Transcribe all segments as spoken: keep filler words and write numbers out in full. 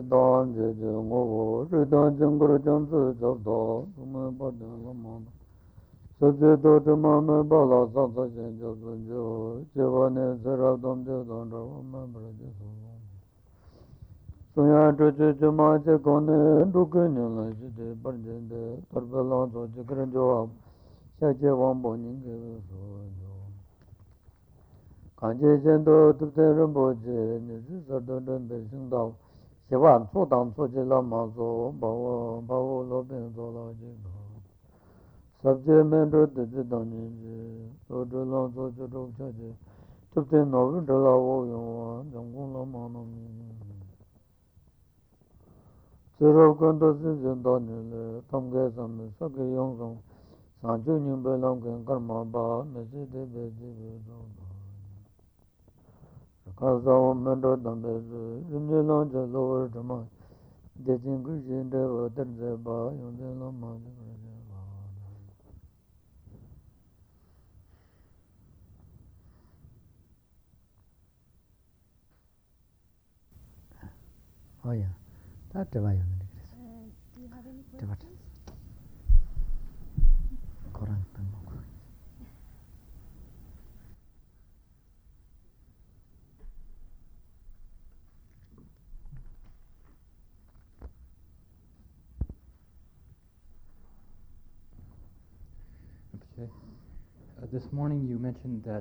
don je je ngo ri don jing gru jing zi zhe do me ba de la ma se je do de ma me ba la sa sa jen je zun je je wa ne se ra dom je don ra ma ba je so so ya de je je ma je ko ne du ke ne la je de ba je de tar ba la so je kren jo sha je wang bo ning ge so kan je jen do tu te ren bo je ne zi sa de den be sing dao xie wan cu dang cu ji la ma zo ba wo ba wo lo bin zo la ji ga sab je men ro de ji dang ni ji lo zhe lang zo ji zhou cha ji tu te no ru de la wo yong wa jang gong la ma na mi zi ro gun do si jin da ni le tam ge sam me sa ge yong song san ju ning be lam gen kar ma ba me ji de be ji be zo ka za wo men ro dang be zi yin ji lang je lo wer de ma de jing gu jin de wo de ze ba yong de la ma de ge ba oh yeah that de ba yong de Do you have any questions? Koran tang mo Okay. Uh, this morning you mentioned that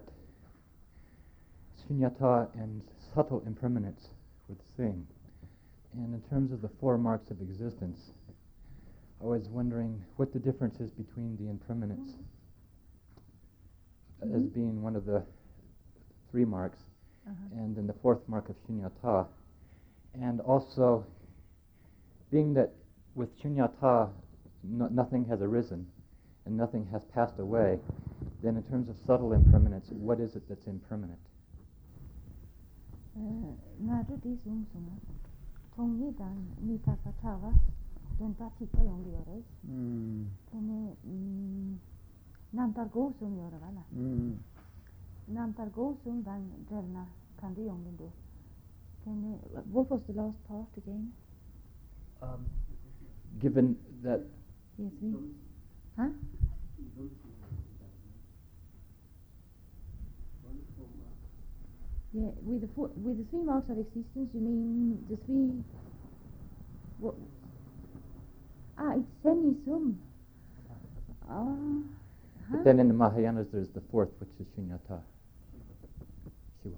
shunyata and subtle impermanence were the same. And in terms of the four marks of existence, I was wondering what the difference is between the impermanence mm-hmm. as being one of the three marks, uh-huh. and then the fourth mark of shunyata. And also, being that with shunyata no, nothing has arisen and nothing has passed away, then in terms of subtle impermanence, what is it that's impermanent? What was the last part again? Um, given that... Yes, we... Huh? Yeah, with the four, with the three marks of existence, you mean the three... What? Ah, it's Senisum. Ah, huh? But then in the Mahayanas there's the fourth, which is Shunyata. Shiva.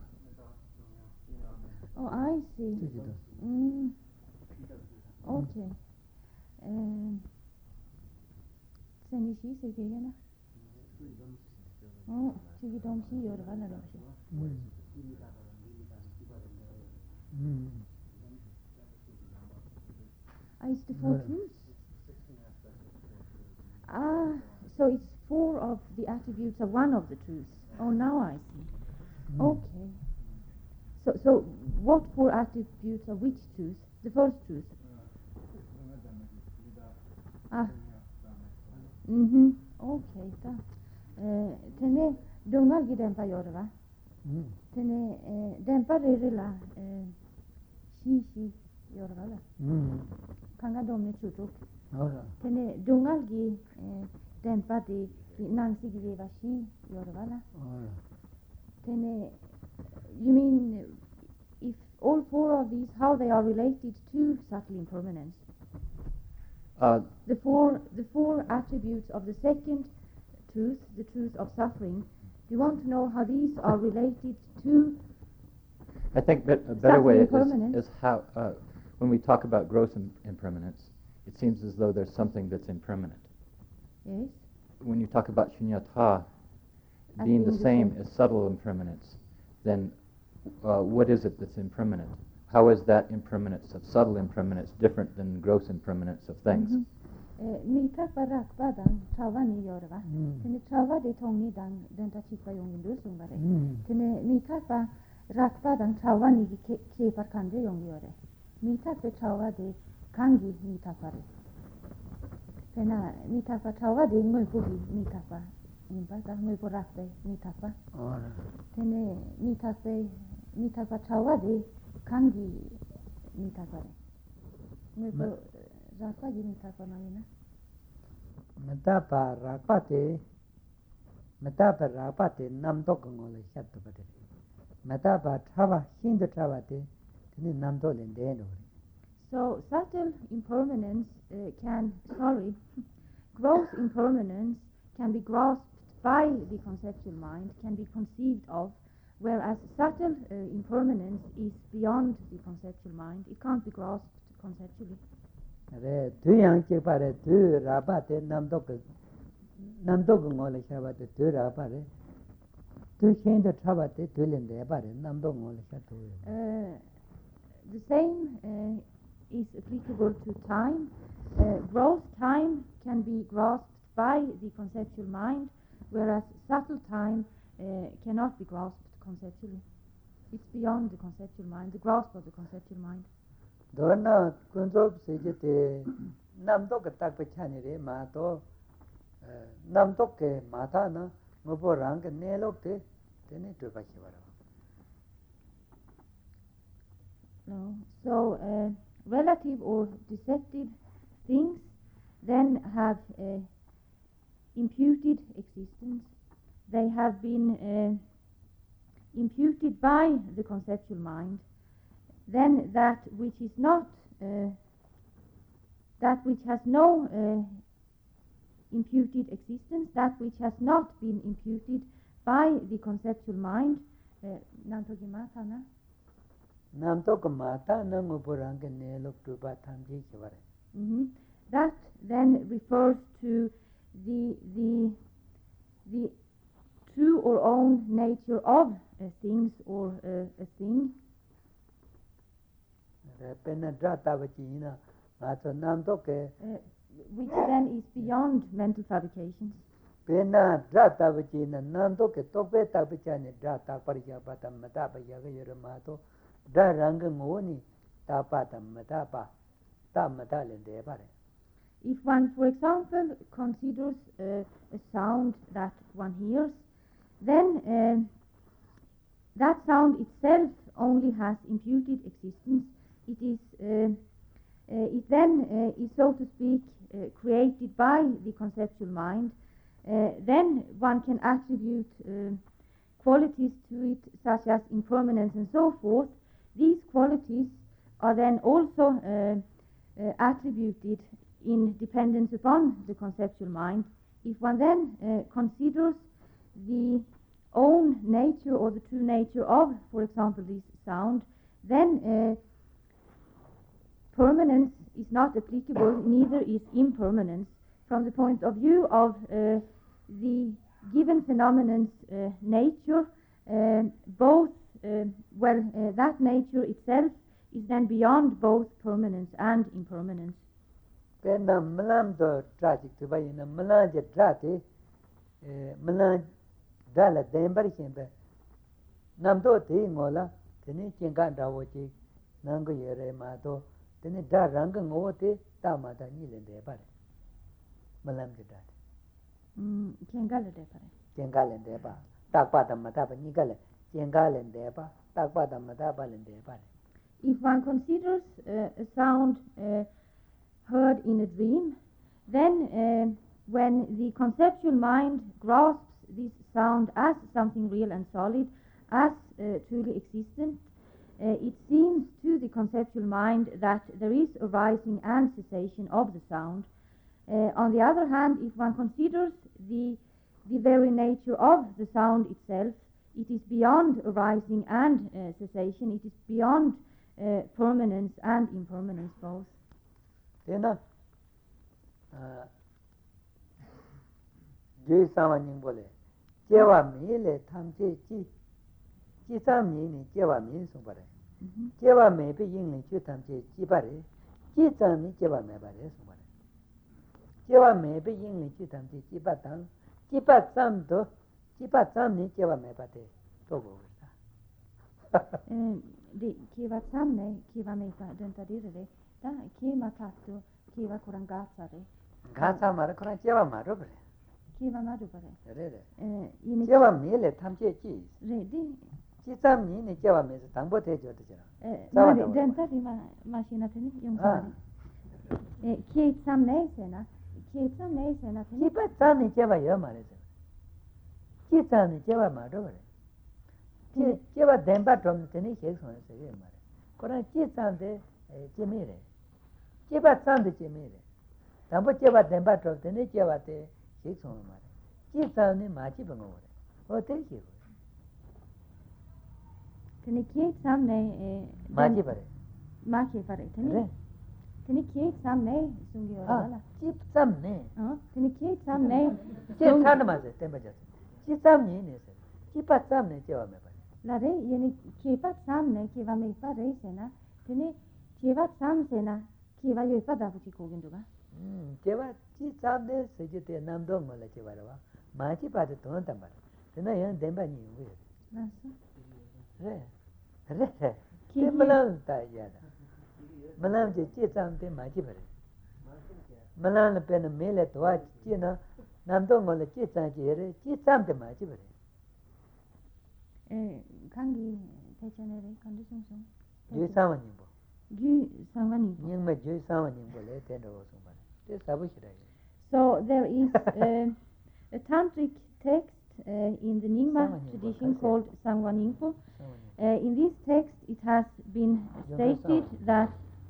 Oh, I see. Mm. Okay. Um, Senishi Sekegana? Oh, Chigidomshi or Vanadashi. Ah, it's the four truths? Ah, so it's four of the attributes of one of the truths. Oh, now I see. Mm. Okay. So, so what four attributes of which truth? The first truth. Ah. Mhm. Okay. Da. Eh, tene dongal gidempa yorva. Mm. Tene eh, dempa rela eh, shi shi yorva la. Mm. Kanga domne chutuk. Ora. Tene dongal gi eh, dempa di nangsi gideva shi yorva la. Ora. Tene, you mean if all four of these, how they are related to subtle impermanence? Uh, the four the four attributes of the second truth, the truth of suffering, do you want to know how these are related to I think that a better way is, is how, uh, when we talk about gross im- impermanence, it seems as though there's something that's impermanent. Yes. When you talk about shunyata being the same, the same as subtle impermanence, then uh, what is it that's impermanent? How is that impermanence of subtle impermanence different than gross impermanence of things? Mita parak badang chawani yorva. Tene chawade tongni dang denta chikpa yongin do sungare. Tene mita pa rak badang chawani ki ke par kanje yong yore. Mita pe chawade kangi mita pare. Tena mita pa chawade ngoi pugi mita pa. Impa ta ngoi po rak pe mita pa. Tene mita pe mita pa chawade kangi mita pare. Nego rakpa jini takwa na ina. Metapa rakpate, metapa rakpate namdo kongole shatto pate. Metapa trava, hindu travate, tini namdo lendeno. So subtle impermanence uh, can, sorry, gross impermanence can be grasped by the conceptual mind, can be conceived of, whereas subtle uh, impermanence is beyond the conceptual mind. It can't be grasped conceptually. Re tu yang che pare tu rabate namdo ke namdo ke ngole shabate tu rabare tu hindu travate tu lende pare namdo ngole shatto. Uh, the same uh, is applicable to time. Uh, gross time can be grasped by the conceptual mind, whereas subtle time uh, cannot be grasped conceptually. It's beyond the conceptual mind, the grasp of the conceptual mind. Dona kunzo sejete namdo ke tak pechani re ma to namdo ke mata na ngobo rang ke nelok te tene tu pa chibara. No. So uh, relative or deceptive things then have uh, imputed existence. They have been uh, imputed by the conceptual mind. Then that which is not, uh, that which has no uh, imputed existence, that which has not been imputed by the conceptual mind, namto mata na? Namto mata na ngoborang ke nelok tu pa thamji chibare. That then refers to the the the true or own nature of uh, things or uh, a thing. Uh, which then is beyond mental fabrications. Pena drata vachina nando ke tope tapachane drata pariyapata matapa yagayara mato dra rang ngoni tapata matapa ta matale de pare. If one, for example, considers uh, a sound that one hears, then uh, that sound itself only has imputed existence. It is, uh, uh, it then uh, is, so to speak, uh, created by the conceptual mind. Uh, then one can attribute uh, qualities to it, such as impermanence and so forth. These qualities are then also uh, uh, attributed in dependence upon the conceptual mind. If one then uh, considers the own nature or the true nature of, for example, this sound, then uh, permanence is not applicable, neither is impermanence. From the point of view of uh, the given phenomenon's uh, nature, uh, both, uh, well, uh, that nature itself is then beyond both permanence and impermanence. Pena malam do tragic to buy in a melange drati, melange dala dember himbe. Namdo ti ngola, teni chinga dawochi, nango yere mato, teni da rang ngote, tamada nile de pare. Malam de drati. Chingale de pare. Chingale de pa, takpada matapa nigale, chingale de pa, takpada matapa de pare. If one considers uh, a sound uh, heard in a dream, then uh, when the conceptual mind grasps this sound as something real and solid, as uh, truly existent, uh, it seems to the conceptual mind that there is a rising and cessation of the sound. Uh, on the other hand, if one considers the, the very nature of the sound itself, it is beyond a rising and uh, cessation, it is beyond uh, permanence and impermanence both. Tena je samaning bole jewa mi le thamje chi chi sam mi ni jewa mi so pare jewa me pe yin ni chu thamje chi pare chi sam ni jewa me pare so pare jewa me pe yin ni chu thamje chi pa tang chi pa sam do chi pa sam ni jewa me pate to go di kiva samne kiva me ta denta dire ta kima tatto kiva kurangazza re gaza mara kora jewa maro pare kiva maro pare re re eh ini jewa me le thamje chi re di chi sam ni ni jewa me tang bo te jo de jara eh ma denta di ma macchina teni yung ah Kiet sam nei sena. Kiet sam nei sena. Chipa tsani cheba yo mare se. Chi tsani cheba ma do re. Chi cheba demba trom teni ke so se ye mare. Kora chi tsande chemi re. Cheba tsande chemi re. Tambo cheba demba trom teni cheba te ke so mare. Chi tsani ma chi bango re. O te ki re. Teni kiet sam nei ma chi pare. Ma chi pare teni. Re. Teni kiet sam nei sungi ora bala. Chi tsam ne. Ah, teni kiet sam nei. Chi tsam ma se temba ja. Chi tsam ni ne se. Chi pa tsam ne cheba me pare. La re yeni kipa sam ne kiva me pare sena. Teni kiva sam sena kiva yo pa da chi ko gindu ga. 음, 제가 지사데 세제때 남동 말에 제가라. 마치 봐도 돈 담바. 근데 얘는 덴바니 왜? 맞어. 그래. 그래. 김만 다야다. 만남 제 지상데 마치 버려. 만남은 배는 매래 도와 지나 남동 말에 지상제래 지상데 마치 버려. 에, 강기 대전에래 컨디션 좀. 주상원님 뭐. 주 상관이. 님매 주상원님 볼래 된다고 좀 봐. So there is uh, a tantric text uh, in the Nyingma tradition called Sangwaningpo. Uh, in this text it has been stated that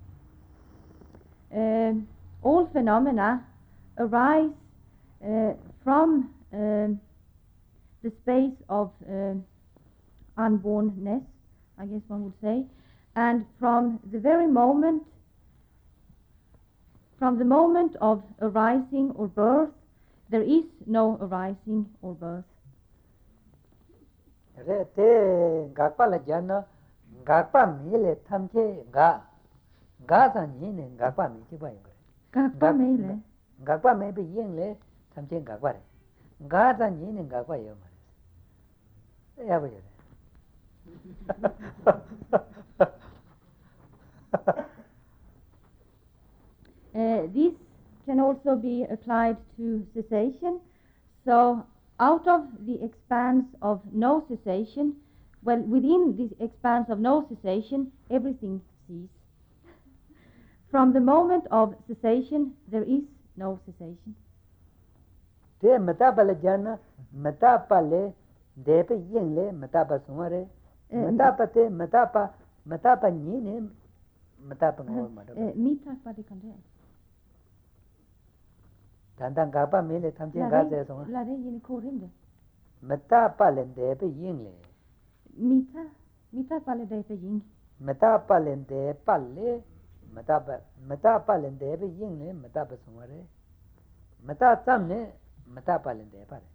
uh, all phenomena arise uh, from uh, the space of uh, unbornness, I guess one would say, and from the very moment From the moment of arising or birth, there is no arising or birth. Rete gakpa la jana gakpa mile thamche ga ga sa ni ne gakpa mi chi ba yin. Gakpa mile. Gakpa me be yin le thamche gakpa re. Ga sa ni ne gakpa yo ma. Ya ba yo. Uh, this can also be applied to cessation. So out of the expanse of no cessation, well, within the expanse of no cessation, everything ceases. From the moment of cessation, there is no cessation. Te mata pala jana mata pale depe yin le mata pa sumare mata pa te mata pa mata pa ni ne mata pa ngor ma. Mita pa de kande. 단단 가봐 메레 탐진 가세서 라레 yin 코린데 메타 팔렌데 베 잉레 미타 미타 팔레데 베 잉 메타 팔렌데 팔레 메타 메타 팔렌데 베 잉레 메타 베송아레 메타 탐네 메타 팔렌데 파레.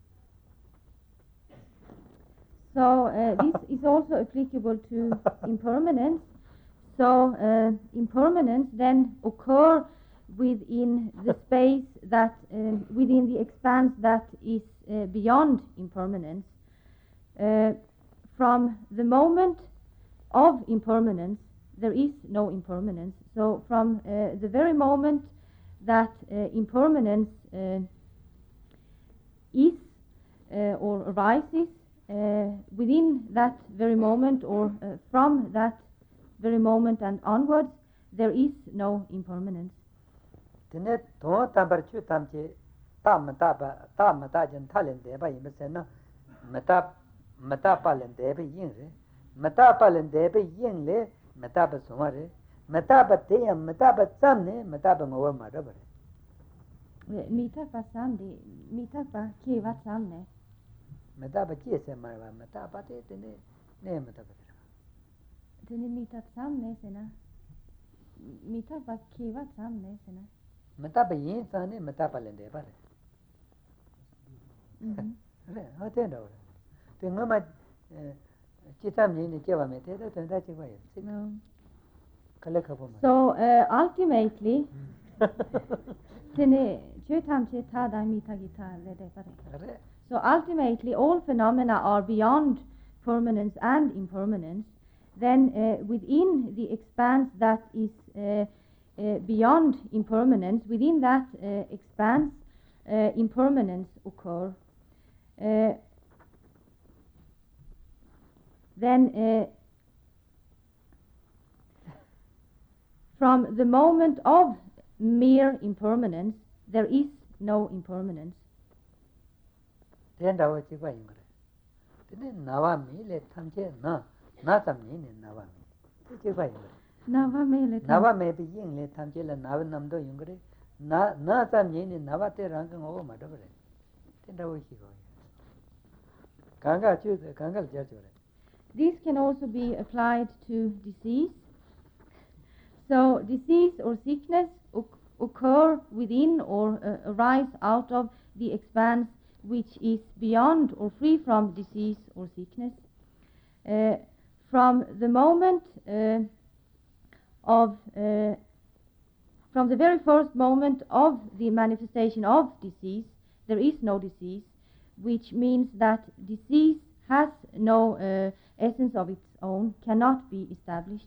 So uh, this is also applicable to impermanence. So uh, impermanence then occur within the space that, uh, within the expanse that is uh, beyond impermanence. Uh, from the moment of impermanence, there is no impermanence. So from uh, the very moment that uh, impermanence uh, is uh, or arises, uh, within that very moment or uh, from that very moment and onwards, there is no impermanence. Tene to tambar chu tamche ta mata ba ta mata jan thalen de ba yim se na mata mata palen de be yin re mata palen de be yin le mata ba so re mata ba te ya mata ba sam ne mata ba ngwa ma da ba re mita pa sam de mita pa ki va sam ne mata ba ki se ma ba mata ba te tene ne mata ba tene mita sam ne se na mita pa ki va sam ne se na mata ba yin sa ne mata palen de ba re re ha te da te ngama chi tam ni ne che ba me te da te da chi ba ye kale kha ba ma. So uh, ultimately tene che tam che ta da mita gi ta le de ba re. So ultimately all phenomena are beyond permanence and impermanence. Then uh, within the expanse that is uh, uh, beyond impermanence, within that uh, expanse, uh, impermanence occur. Uh, then uh, from the moment of mere impermanence, there is no impermanence. Then our chick by Ingrid. Didn't Nava me let Tamche, no, not a mean in Nava me. Chick by Ingrid. Nava mele. Nava may be ying let Tamche and Navanamdo Ingrid. Not a mean in Navate ranking over my double. Then our chick. Kanga choose the Kanga judge. This can also be applied to disease. So disease or sickness occur within or uh, arise out of the expanse which is beyond or free from disease or sickness. Uh, from the moment uh, of, uh, from the very first moment of the manifestation of disease, there is no disease, which means that disease has no uh, essence of its own, cannot be established.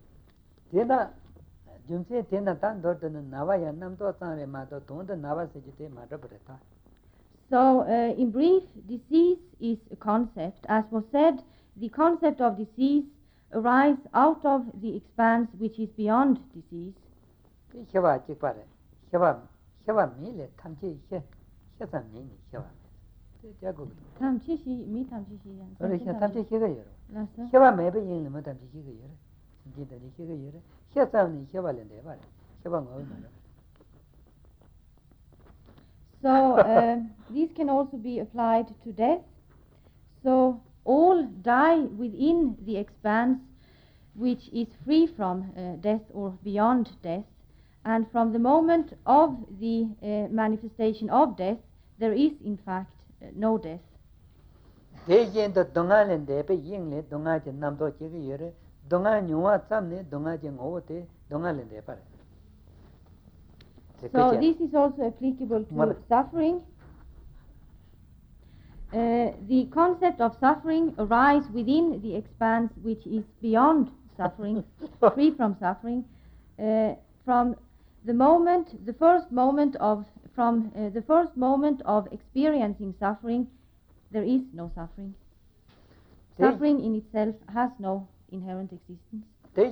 So, uh, in brief, disease is a concept. As was said, the concept of disease arises out of the expanse which is beyond disease. Tamchishi, me tamchishi. Ore he tamchishi ga yero. Heba mebe yin le ma tamchishi ga yero. Ji da ni ga yero. He sam ni heba le de ba. Heba ngo ma. So uh, these can also be applied to death. So all die within the expanse which is free from uh, death or beyond death. And from the moment of the uh, manifestation of death, there is in fact uh, no death. So this is also applicable to suffering. Uh, the concept of suffering arises within the expanse which is beyond suffering, free from suffering. Uh, from the moment, the first moment of, from uh, the first moment of experiencing suffering, there is no suffering. Suffering in itself has no inherent existence.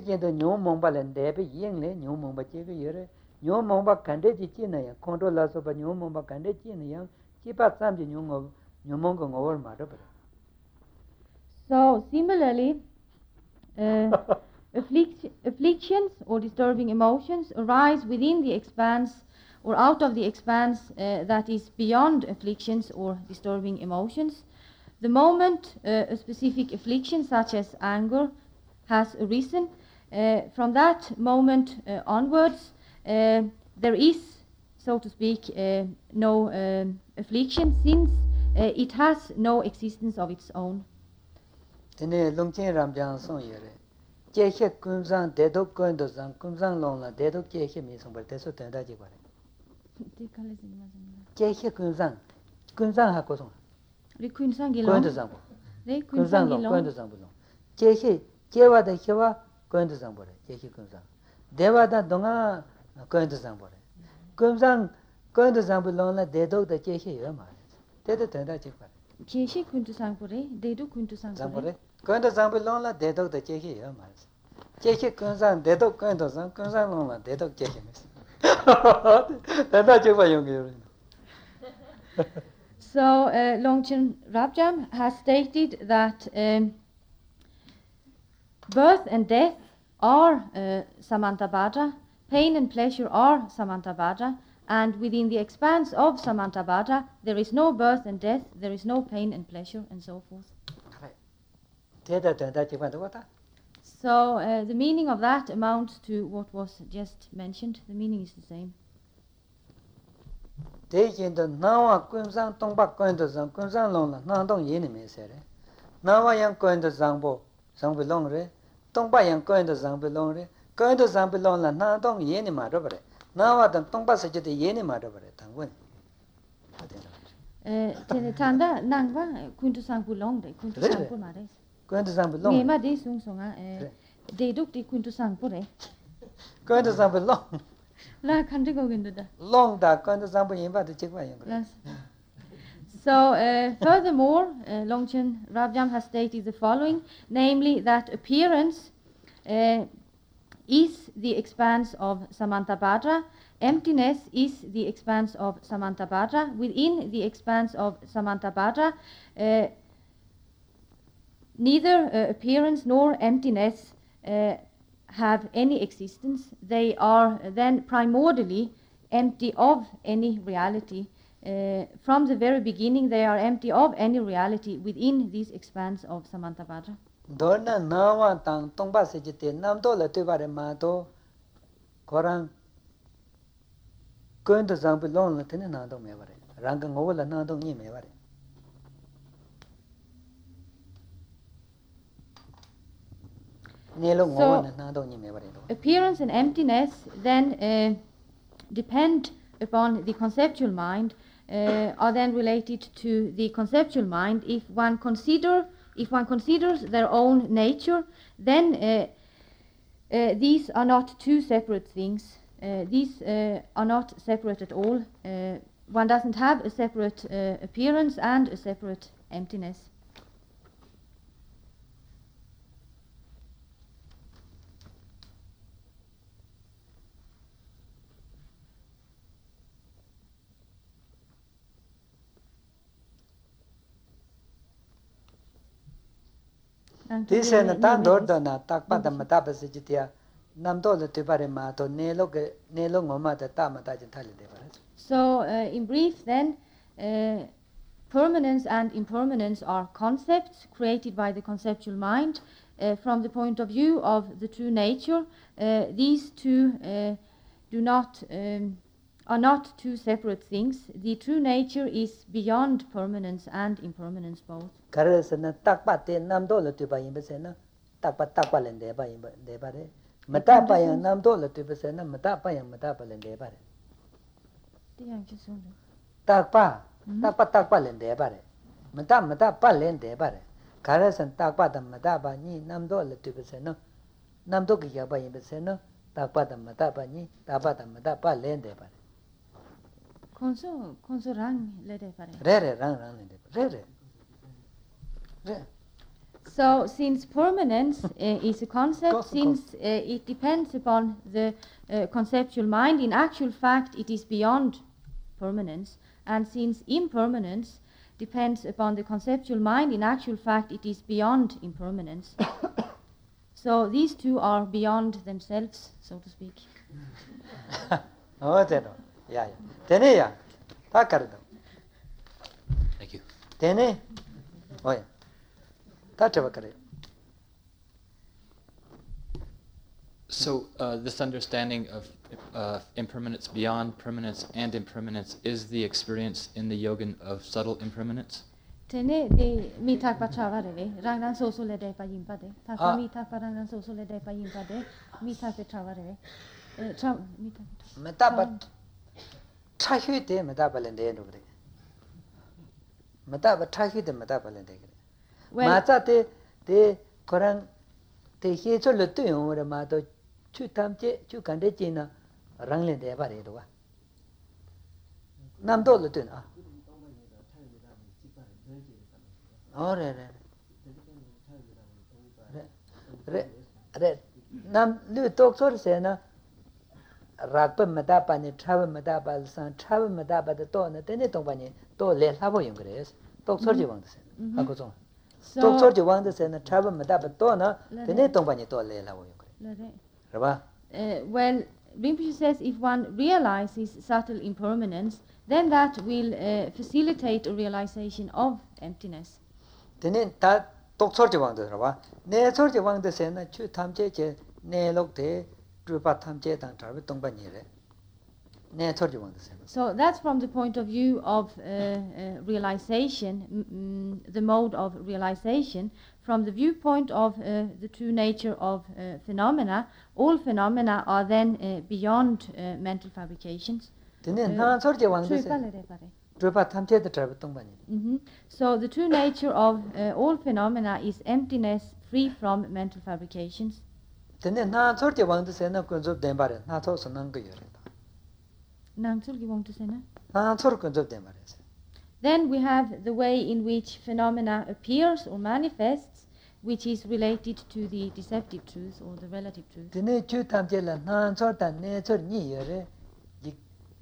So similarly, uh, afflict- afflictions or disturbing emotions arise within the expanse or out of the expanse uh, that is beyond afflictions or disturbing emotions. The moment uh, a specific affliction such as anger has arisen, uh, from that moment uh, onwards uh, there is, so to speak, uh, no um, affliction since uh, it has no existence of its own. Le kunsang gilong. Le kunsang gilong. Jehe jewa da hewa koen de zangbore. Jehe kunsang. Dewa da donga koen de zangbore. Kunsang koen de zangbole la dedo da jehe yo ma. Dedo tenda jikwa. Jehe kuntu sangbore, dedo kuntu sangbore. Koen de zangbole la dedo da jehe yo ma. Jehe kunsang dedo koen de zang kunsang long la dedo jehe mes. Tenda jikwa yong yo. So, uh, Longchen Rabjam has stated that um, birth and death are uh, Samantabhadra, pain and pleasure are Samantabhadra, and within the expanse of Samantabhadra, there is no birth and death, there is no pain and pleasure, and so forth. So, uh, the meaning of that amounts to what was just mentioned. The meaning is the same. Tekin the Nawa Kunsang Tongbak Koenda Zang Kunsang Long La Nandong Yin Me Sere. Nawa Yang Koenda Zangbo Zangbi Long Re, Tongba Yang Koenda Zangbi Long Re, Koenda Zangbi Long La Nandong Yin Ma Robre. Nawa the Tongba Sajid Yin Ma Robre, Tangwin. Tene Tanda Nangwa Kuntu Sangbu Long de Kuntu Sangbu Mares. Koenda Zangbi Long. Nema de Sung Songa, de Duk de Kuntu Sangbu Re. Koenda Zangbi Long. La country go into the long da koenda Zangbu Yimba the Chikwa Yang. So, uh, furthermore, uh, Longchen Rabjam has stated the following, namely that appearance uh, is the expanse of Samantabhadra, emptiness is the expanse of Samantabhadra. Within the expanse of Samantabhadra, uh, neither uh, appearance nor emptiness uh, have any existence. They are then primordially empty of any reality. Uh, from the very beginning, they are empty of any reality within this expanse of Samantabhadra. Dona nawa tang tongba sejite namdo la tebare ma to korang kondo zambu long la tene nando me bare rang ngo la nando ni me bare nelo ngo la nando ni me bare. Appearance and emptiness then uh, depend upon the conceptual mind, uh, are then related to the conceptual mind. If one consider If one considers their own nature, then uh, uh, these are not two separate things. Uh, these uh, are not separate at all. Uh, one doesn't have a separate uh, appearance and a separate emptiness. This is not order na takpa da mata basitia namdo le tibare ma to nelo ke nelo ngoma da ta mata jin thali de bare. So uh, in brief then uh, permanence and impermanence are concepts created by the conceptual mind. Uh, from the point of view of the true nature, uh, these two uh, do not um, are not two separate things. The true nature is beyond permanence and impermanence both. Karasana takpa te namdo le tiba yimbe sena takpa takpa len de ba yimbe de bare mata pa yang namdo le tiba sena mata pa yang mata pa len de bare takpa takpa takpa len de bare mata mata pa len de bare karasan takpa da mata pa ni namdo le tiba sena namdo ki ya ba yimbe sena takpa da mata pa ni takpa da mata pa len de bare konso konso rang le de bare re re rang rang le de re re. So, since permanence uh, is a concept, since uh, it depends upon the uh, conceptual mind, in actual fact it is beyond permanence, and since impermanence depends upon the conceptual mind, in actual fact it is beyond impermanence. So these two are beyond themselves, so to speak. Oh, yeah, yeah. Tene ya, ta kar do. Thank you. Tene, oh yeah. So uh, this understanding of uh, impermanence beyond permanence and impermanence is the experience in the yogan of subtle impermanence? Tene de mi tak pa chava re rang rang so so le de pa yin pa de ta pa mi tak pa rang rang so so le de pa yin pa de mi tak pe chava re cha mi tak meta pa cha hu de meta pa len de no de meta pa cha hu de meta pa len de Mata te te korang te he cho le tu yo re ma to chu tam che chu kan de chin na rang le de ba re do wa nam do le tu na oh re re re re nam lu tok so se na rak pa ma da pa ni tra ma da ba san tra ma da ba de to na te ne tong ba ni to le la bo yong gre tok so ji wang de se ha ko so So, uh, well, Rinpoche says if one realizes subtle impermanence, then that will uh, facilitate a realization of emptiness. So that's from the point of view of uh, uh, realization, mm, the mode of realization. From the viewpoint of uh, the true nature of uh, phenomena, all phenomena are then uh, beyond uh, mental fabrications. Uh, mm-hmm. So the true nature of uh, all phenomena is emptiness, free from mental fabrications. Then we have the way in which phenomena appears or manifests, which is related to the deceptive truth or the relative truth.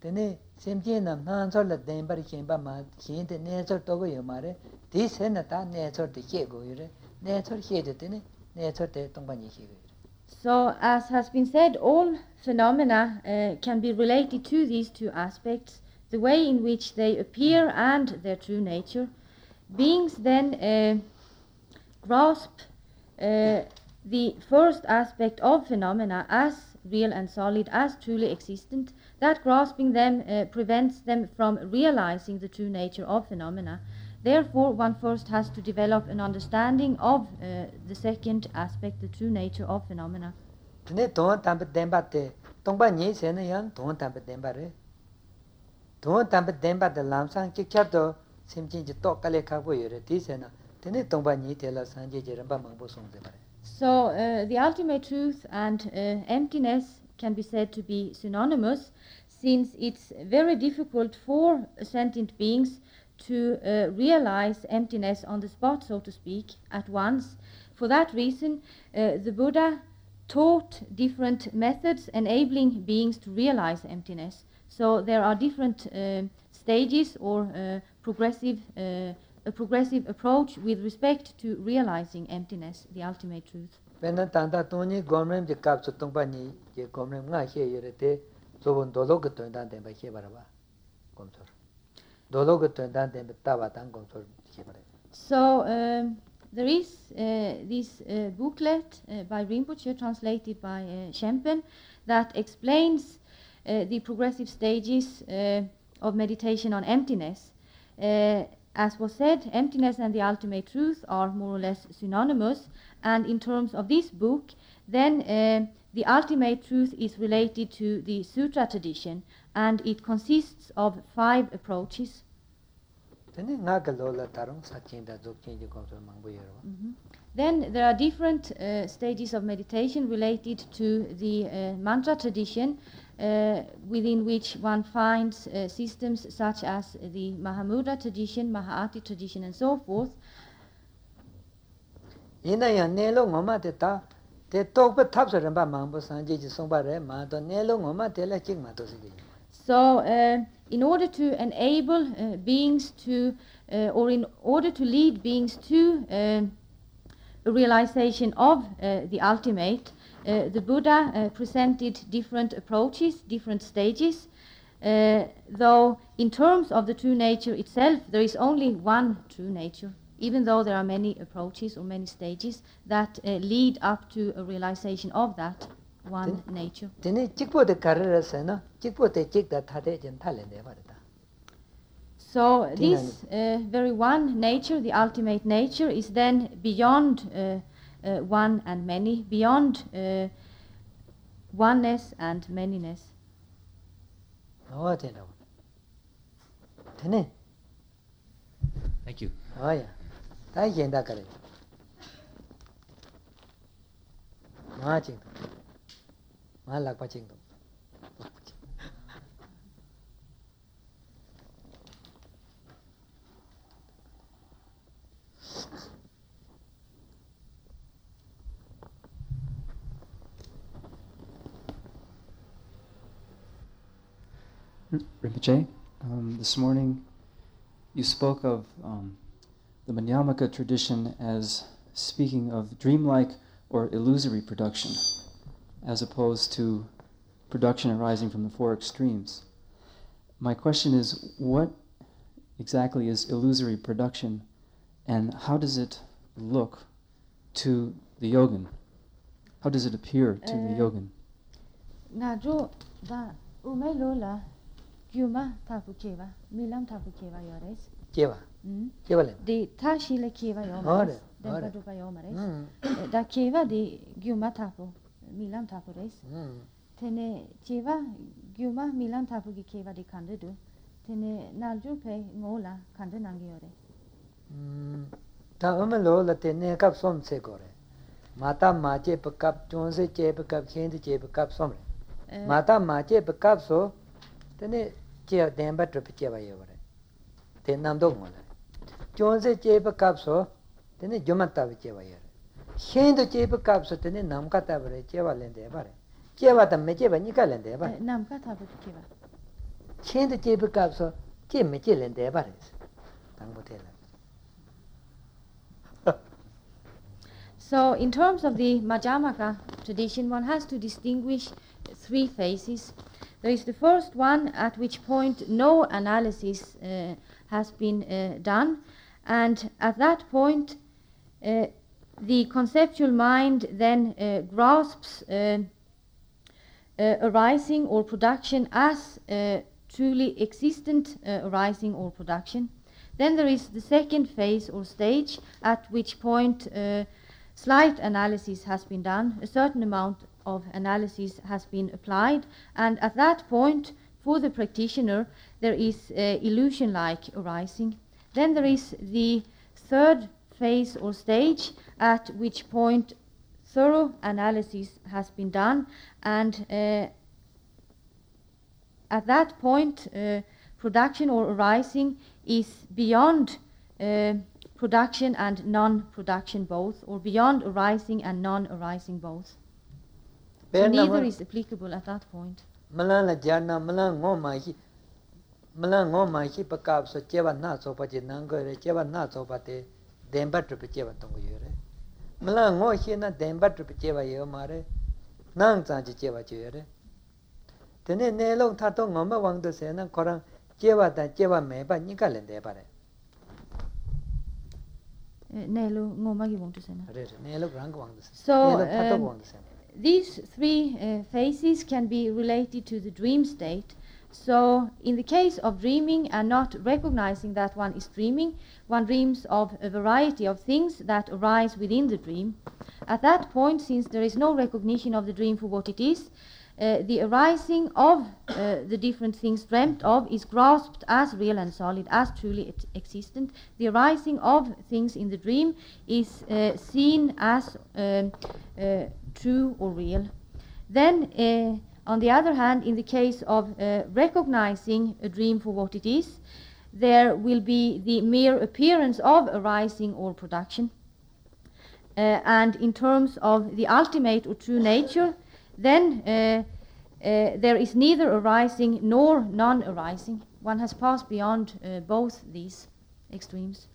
tene semje nam nan so la den bar khen ba ma khen de ne so to go yo mare di se na ta ne so de che go yore ne so che de tene ne so de tong ba ni che go. So, as has been said, all phenomena uh, can be related to these two aspects, the way in which they appear and their true nature. Beings then uh, grasp uh, the first aspect of phenomena as real and solid, as truly existent. That grasping them uh, prevents them from realizing the true nature of phenomena. Therefore, one first has to develop an understanding of uh, the second aspect, the true nature of phenomena. Tene don tambe demba te tongba ni se ne yang don tambe demba re. Don tambe demba de lam sang chik chap do sim chin ji to ka le kha bo yore ti se na tene tongba ni te la sang je je ram ba mang bo song de bare. So, uh, the ultimate truth and uh, emptiness can be said to be synonymous, since it's very difficult for sentient beings to uh, realize emptiness on the spot, so to speak, at once. For that reason, uh, the Buddha taught different methods enabling beings to realize emptiness. So there are different uh, stages or uh, progressive, uh, a progressive approach with respect to realizing emptiness, the ultimate truth. Pena tanda toni gomrem je kap so tongba ni je gomrem nga he yore te zobon dolo ge ton dan de ba he bara ba komsor. Dolo ge ton dan de ta ba tan komsor he bara. So um, there is uh, this uh, booklet uh, by Rinpoche, translated by uh, Shempen, that explains uh, the progressive stages uh, of meditation on emptiness. Uh, as was said, emptiness and the ultimate truth are more or less synonymous, and in terms of this book, then uh, the ultimate truth is related to the sutra tradition, and it consists of five approaches. Mm-hmm. Then there are different uh, stages of meditation related to the uh, mantra tradition, uh, within which one finds uh, systems such as the Mahamudra tradition, Mahaati tradition, and so forth. So, uh, in order to enable uh, beings to, uh, or in order to lead beings to uh, a realization of uh, the ultimate, uh, the Buddha uh, presented different approaches, different stages, uh, though in terms of the true nature itself, there is only one true nature, even though there are many approaches or many stages that uh, lead up to a realization of that one nature. So this uh, very one nature, the ultimate nature, is then beyond uh, uh, one and many, beyond uh, oneness and manyness. Thank you. Oh yeah. Thank you. That correct. Matching. Malak patching. Rinpoche, um, this morning you spoke of um, the Madhyamaka tradition as speaking of dreamlike or illusory production, as opposed to production arising from the four extremes. My question is, what exactly is illusory production, and how does it look to the yogin? How does it appear to uh, the yogin? Ngadu da umelola gyuma tapu keva milam tapu keva yores. Keva. Keva le. De tashile keva yores. Den padupa yores. Da keva de gyuma tapu milam tapu res. Tene keva gyuma milam tapu ki keva de kande du. Tene nalju pe ngola kande nangi yore. Ta umelola tene kap som se gore. Mata mache pakap chonse che pakap khende che pakap somre. Mata mache pakap so tene che demba trip che ba yore. Te nam dog mola. Chonse che pakap so tene jomata che ba yore. Khende che pakap so tene nam ka ta bare che ba lende bare. Che ba ta me che ba ni ka lende bare. Nam ka ta ba che ba. change the Jeb Capso, Jim Michel and the Baris. So, in terms of the Madhyamaka tradition, one has to distinguish three phases. There is the first one at which point no analysis uh, has been uh, done, and at that point uh, the conceptual mind then uh, grasps uh, uh, arising or production as uh, truly existent uh, arising or production. Then there is the second phase or stage at which point uh, slight analysis has been done, a certain amount of analysis has been applied, and at that point, for the practitioner, there is uh, illusion-like arising. Then there is the third phase or stage at which point thorough analysis has been done, and uh, at that point, uh, production or arising is beyond uh, production and non-production both, or beyond arising and non-arising both. So neither is applicable at that point. Malala Jana, Malang Momahi, Malang Momahi, Pacab, so Cheva Nazo, but in Nango, Cheva Nazo, but the Demba to Picheva Tongue. Malang Mohina, Demba to Picheva Yomare, Nang Sancheva Jure. Tene Nelo Tato Mama Wang the Sena, Koran, Cheva that Cheva me, but Nical and Debare. So um, these three uh, phases can be related to the dream state. So in the case of dreaming and not recognizing that one is dreaming, one dreams of a variety of things that arise within the dream. At that point, since there is no recognition of the dream for what it is, Uh, the arising of uh, the different things dreamt of is grasped as real and solid, as truly ex- existent. The arising of things in the dream is uh, seen as um, uh, true or real. Then, uh, on the other hand, in the case of uh, recognizing a dream for what it is, there will be the mere appearance of arising or production. Uh, and in terms of the ultimate or true nature, then uh, uh, there is neither arising nor non-arising. One has passed beyond uh, both these extremes.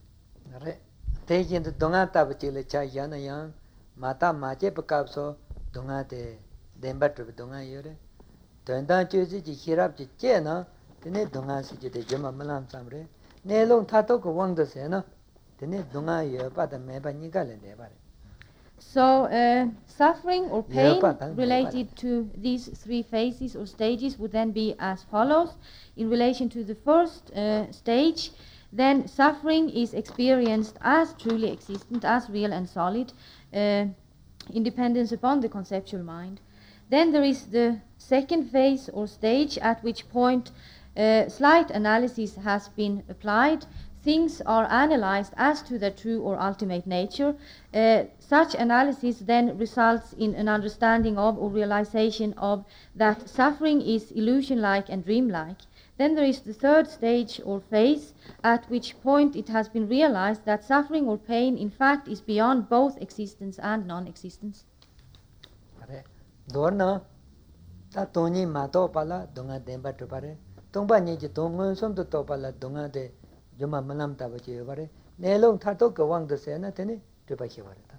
Taking the Dongata Chile Chayana, Mata Maje Pacapso, Dongate, Dembatru Donga Yure, Tenda Chusi, Hirap Chena, Tene Donga Siji, the Jama Malam Samre, Nelong Tato Wang the Sena, Tene Donga Yopa, the Meba Nigal and Debare. So, uh, suffering or pain related to these three phases or stages would then be as follows. In relation to the first uh, stage, then suffering is experienced as truly existent, as real and solid, uh, in dependence upon the conceptual mind. Then there is the second phase or stage at which point uh, slight analysis has been applied. Things are analyzed as to their true or ultimate nature. Uh, such analysis then results in an understanding of or realization of that suffering is illusion-like and dream-like. Then there is the third stage or phase at which point it has been realized that suffering or pain in fact is beyond both existence and non-existence. Dorna, ta toni mato pala donga demba tupare, tongba ni jitongo som to topala donga de Juma Malam Tabachi, Nelong Tato Wang the Sena, Tene, Tupachivarata.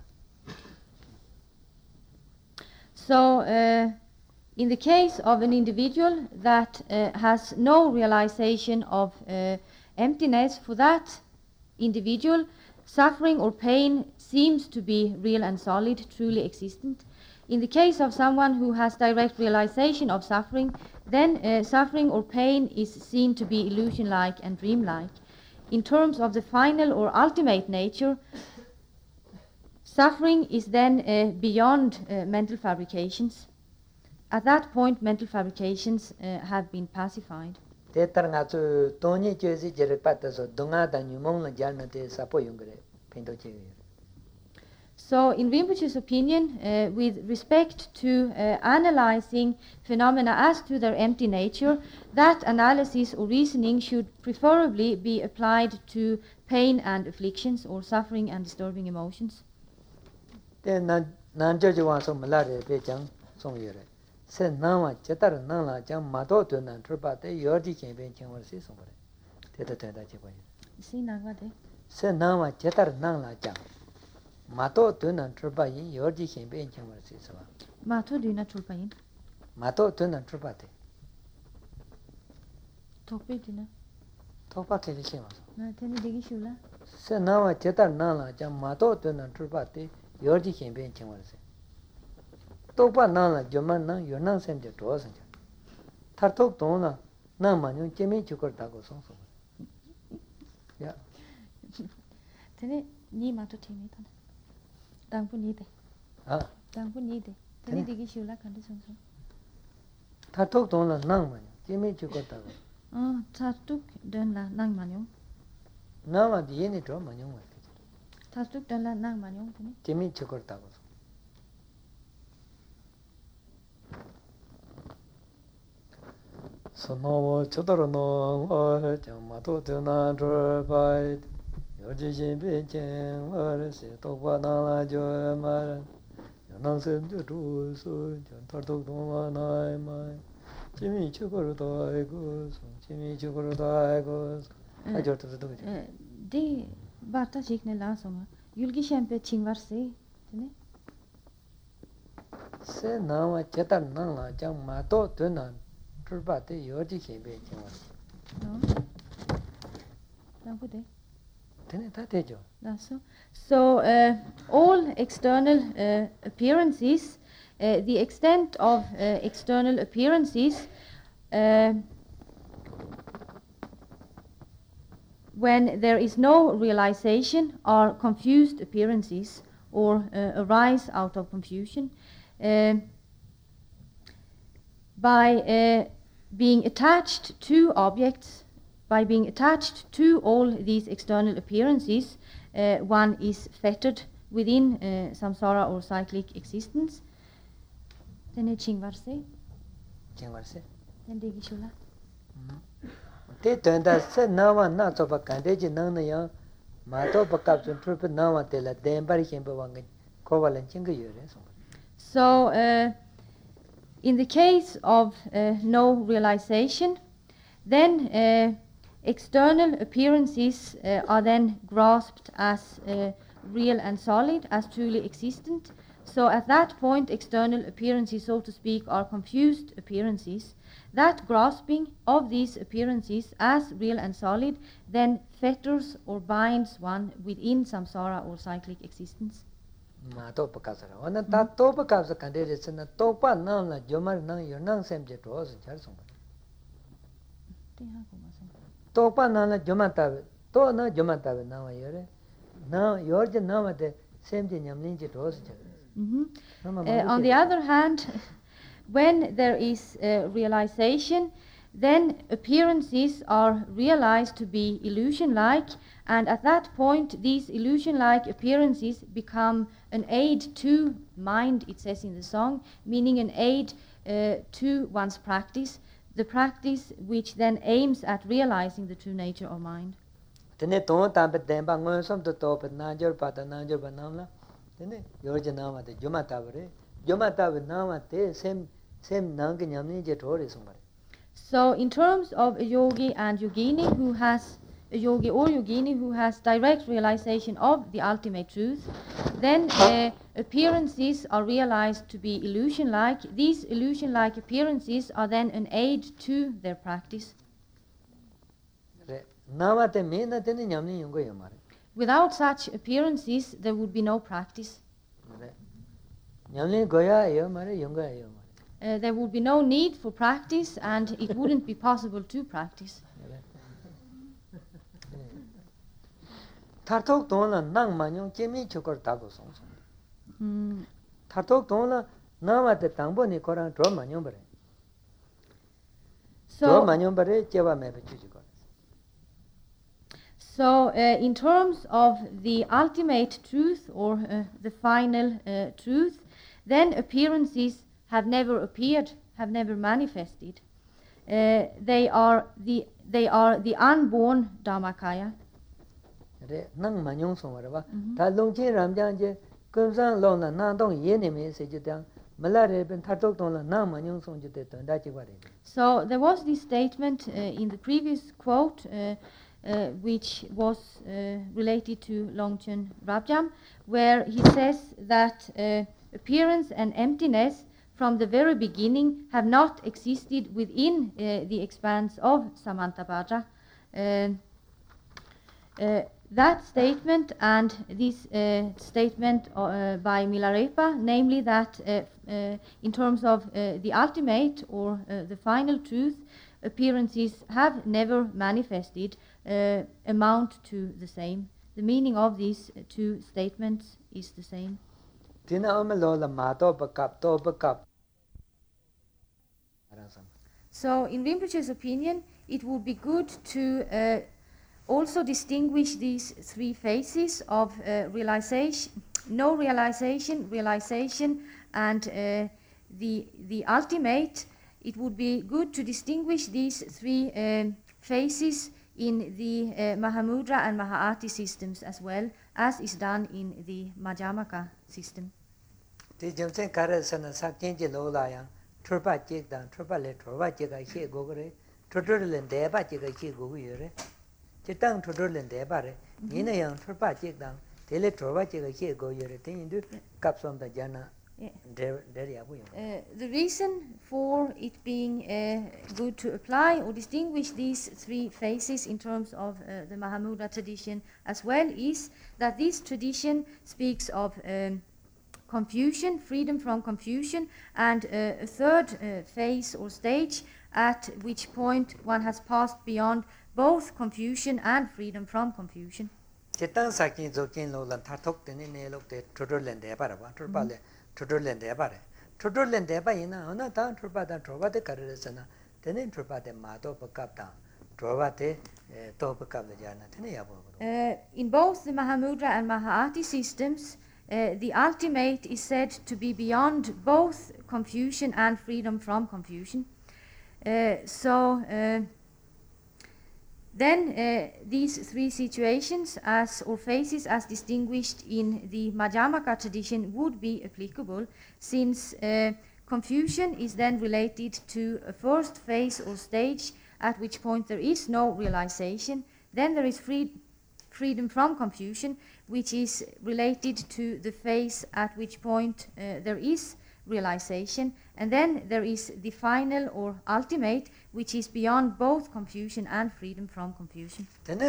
So, uh, in the case of an individual that uh, has no realization of uh, emptiness, for that individual, suffering or pain seems to be real and solid, truly existent. In the case of someone who has direct realization of suffering, then uh, suffering or pain is seen to be illusion-like and dream-like. In terms of the final or ultimate nature, suffering is then uh, beyond uh, mental fabrications. At that point, mental fabrications uh, have been pacified. So, in Rinpoche's opinion, uh, with respect to uh, analyzing phenomena as to their empty nature, that analysis or reasoning should preferably be applied to pain and afflictions, or suffering and disturbing emotions. se nama chetar nangla jang mato to nan trupa te yordi kemben chingwar si songore teta teta chekwa si nangwa de se nama chetar nangla jang mato to nan trupa yin yordi kemben chingwar si swa mato dina tulpa yin mato to nan trupa te tokpe dina topa te de chima na tene degi shula se nama chetar nangla jang mato to nan trupa te yordi kemben chingwar si topa nangla joman nang yonang sem je to san tar tok to na nang ma nyong chemi chukor ta ko song song ya tene ni mato timi tan dangpu ni de ah dangpu ni de tene degi shula kandi song song tar tok to na nang ma nyong chemi chukor ta ko ah tartuk den la nang manyong na ma di ni to ma nyong ma tartuk den la nang manyong tene chemi chukor ta ko sono chodoro no wa jama to de na dro bai yo ji jin bi chen wa se to wa na la jo ma yo nang sem ju du su jan tar to do ma nai mai ji mi chu ko do ai go so ji mi chu ko do ai go ai jo to do Eh, de barta sikne la songa yulgi shempe chingwar se tene se na wa chetar na la jang ma to de na trupa te yo ji chen be chen wa no dangpu de tene ta te jo That's so. So uh, all external uh, appearances, uh, the extent of uh, external appearances, uh, when there is no realization, are confused appearances or uh, arise out of confusion. Uh, by uh, being attached to objects, by being attached to all these external appearances, uh, one is fettered within uh, samsara or cyclic existence. Tene chingwarse, chen wa se tende gishula. te tenda se nawa na so ba kan de ji nang na ya ma to ba kap sun trup nawa te la den bar chen ba wang ko wa len ching ge yore so So, uh, in the case of uh, no realization, then uh, external appearances uh, are then grasped as uh, real and solid, as truly existent. So at that point, external appearances, so to speak, are confused appearances. That grasping of these appearances as real and solid then fetters or binds one within samsara or cyclic existence. ma to ba ka sa wa na ta to ba ka sa kan de se na to pa na la jo mar na yo nang sem je to so char so to pa na la jo ma ta to na jo ma ta na wa yore na yor je na ma de sem je nyam lin je to so char Mhm. Uh, on the other hand, when there is uh, realization, then appearances are realized to be illusion-like, and at that point, these illusion-like appearances become an aid to mind, it says in the song, meaning an aid uh, to one's practice, the practice which then aims at realizing the true nature of mind. tene to ta ba den ba ngoi som to to pa na jor pa ta na jor ba nam la tene yor je na ma de jo ma ta ba re jo ma ta ba na ma te sem sem nang ge nyam ni je to re so ba So, in terms of a yogi and yogini who has a yogi or yogini who has direct realization of the ultimate truth, then uh, appearances are realized to be illusion-like. These illusion-like appearances are then an aid to their practice. re na ma te me na tene nyam ni yung go yo ma re Without such appearances, there would be no practice. re nyam ni go ya yo ma re yung go yo ma Uh, there would be no need for practice, and it wouldn't be possible to practice. thar thok to la nang ma nyong che mi chokor ta go song song Mm. thar thok to la na ma te tang bo ni ko ran dro ma nyong ba re dro ma So, nyong ba re che ba me ba chu chu ko so uh, in terms of the ultimate truth or uh, the final uh, truth, then appearances have never appeared, have never manifested. Uh, they are the they are the unborn Dharmakaya. re nang ma nyong song wa ba ta long che ram jang je kun sang long na na dong ye ne me se je dang So there was this statement uh, in the previous quote uh, uh, which was uh, related to Longchen Rabjam, where he says that uh, appearance and emptiness from the very beginning have not existed within uh, the expanse of Samantabhaja. Uh, uh, that statement and this uh, statement uh, by Milarepa, namely that uh, uh, in terms of uh, the ultimate or uh, the final truth, appearances have never manifested, uh, amount to the same. The meaning of these two statements is the same. So, in Rinpoche's opinion, it would be good to uh, also distinguish these three phases of uh, realization, no realization, realization, and uh, the the ultimate. It would be good to distinguish these three um, phases in the uh, Mahamudra and Mahaati systems as well, as is done in the Madhyamaka system. Turba jig down, turba le turba jig I hear go gray, Turturlin deba jig I hear go yere. Chitang Turturlin debare, Nina young turba jig down, Tele turba jig I hear go yere, then you do cups on the jana. Uh, the reason for it being uh, good to apply or distinguish these three phases in terms of uh, the Mahamudra tradition as well is that this tradition speaks of um, confusion, freedom from confusion, and uh, a third uh, phase or stage at which point one has passed beyond both confusion and freedom from confusion. Uh, in both the Mahamudra and Mahaati systems, Uh, the ultimate is said to be beyond both confusion and freedom from confusion. Uh, so uh, then uh, these three situations as or phases as distinguished in the Madhyamaka tradition would be applicable, since uh, confusion is then related to a first phase or stage at which point there is no realization. Then there is free freedom from confusion, which is related to the phase at which point uh, there is realization, and then there is the final or ultimate, which is beyond both confusion and freedom from confusion.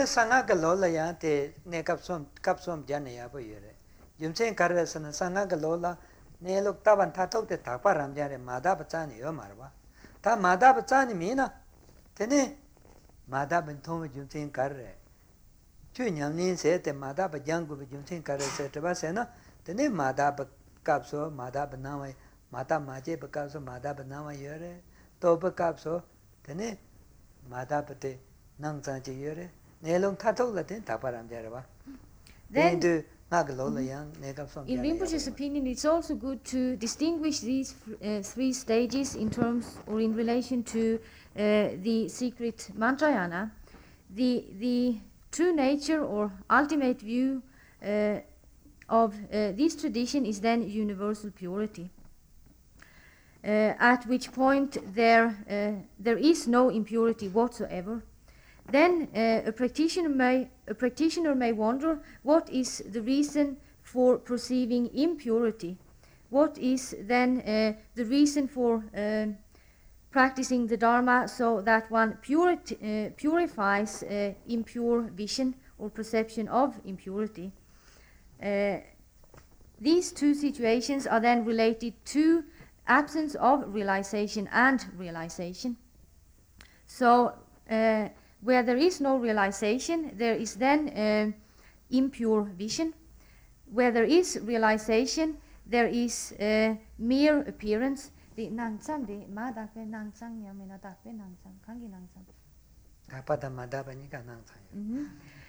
Chu nyamnin se te mada ba jangu bi jumsin kare se te ba se na tene mada ba kapso mada ba nawa mata maje ba kapso mada ba nawa yore to ba kapso tene mada ba te nang chang ji yore ne long tha thok la ten ta param jare ba then do maglo la yang ne kapso. In Rinpoche's opinion, it's also good to distinguish these uh, three stages in terms or in relation to uh, the secret Mantrayana. The the true nature or ultimate view uh, of uh, this tradition is then universal purity, uh, at which point there uh, there is no impurity whatsoever. Then uh, a practitioner may a practitioner may wonder what is the reason for perceiving impurity. What is then uh, the reason for uh, practicing the Dharma so that one purity, uh, purifies uh, impure vision or perception of impurity. Uh, these two situations are then related to absence of realization and realization. So uh, where there is no realization, there is then uh, impure vision. Where there is realization, there is uh, mere appearance. The nangsam de ma da pe nangsam ya me na da pe nangsam kangi nangsam ka pa da ma da ba ni ka nangsam.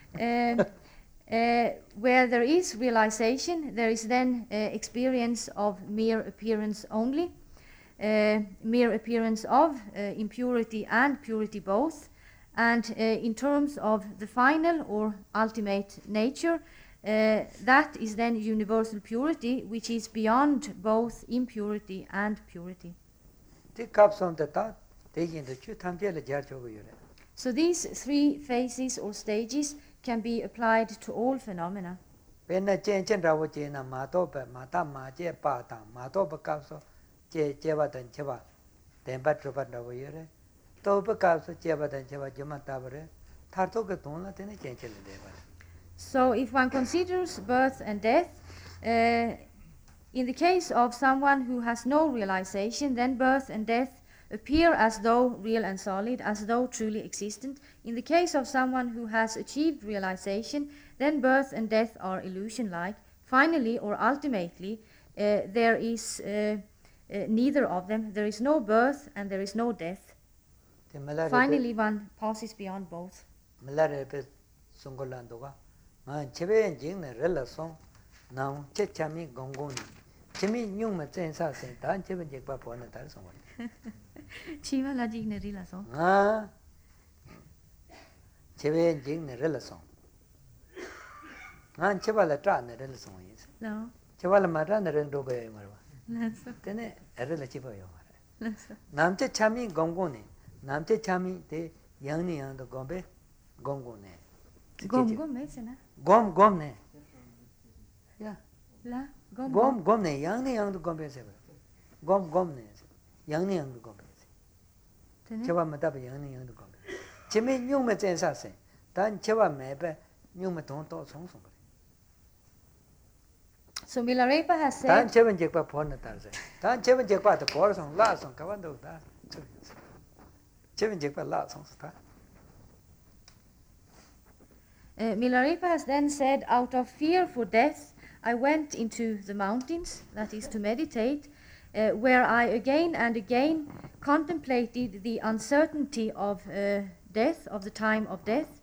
Where there is realization, there is then uh, experience of mere appearance only, uh, mere appearance of uh, impurity and purity both, and uh, in terms of the final or ultimate nature, uh, that is then universal purity, which is beyond both impurity and purity. So these three phases or stages can be applied to all phenomena. So if one considers birth and death, uh, in the case of someone who has no realization, then birth and death appear as though real and solid, as though truly existent. In the case of someone who has achieved realization, then birth and death are illusion-like. Finally, or ultimately, uh, there is uh, uh, neither of them. There is no birth and there is no death. Finally, one passes beyond both. Chiva la digne relason. Ah. Cheve digne relason. Ah, cheva la tra ne relason is. No. Cheva la mara ne rendo be marwa. Laso. Tene erela chiva yo mara. Laso. Namche chami gongone. Namche chami te yang ni yang do gombe gongone. Gom gom is na. Gom gom ne. Yeah. La gom Gom gom ne yang ni yang do gombe se. Gom gom ne. Yang ni yang do gombe. Cheva mata be yang ni yang do gombe. Chime nyung me chen sa se. Dan cheva me be nyung me ton to song song. So Milarepa has Dan said, cheven jekpa phone na tar se. Dan cheven jekpa to por song la song kawan do da. Cheven jekpa la song sta. uh, Milarepa has then said, out of fear for death, I went into the mountains, that is to meditate, uh, where I again and again contemplated the uncertainty of uh, death, of the time of death.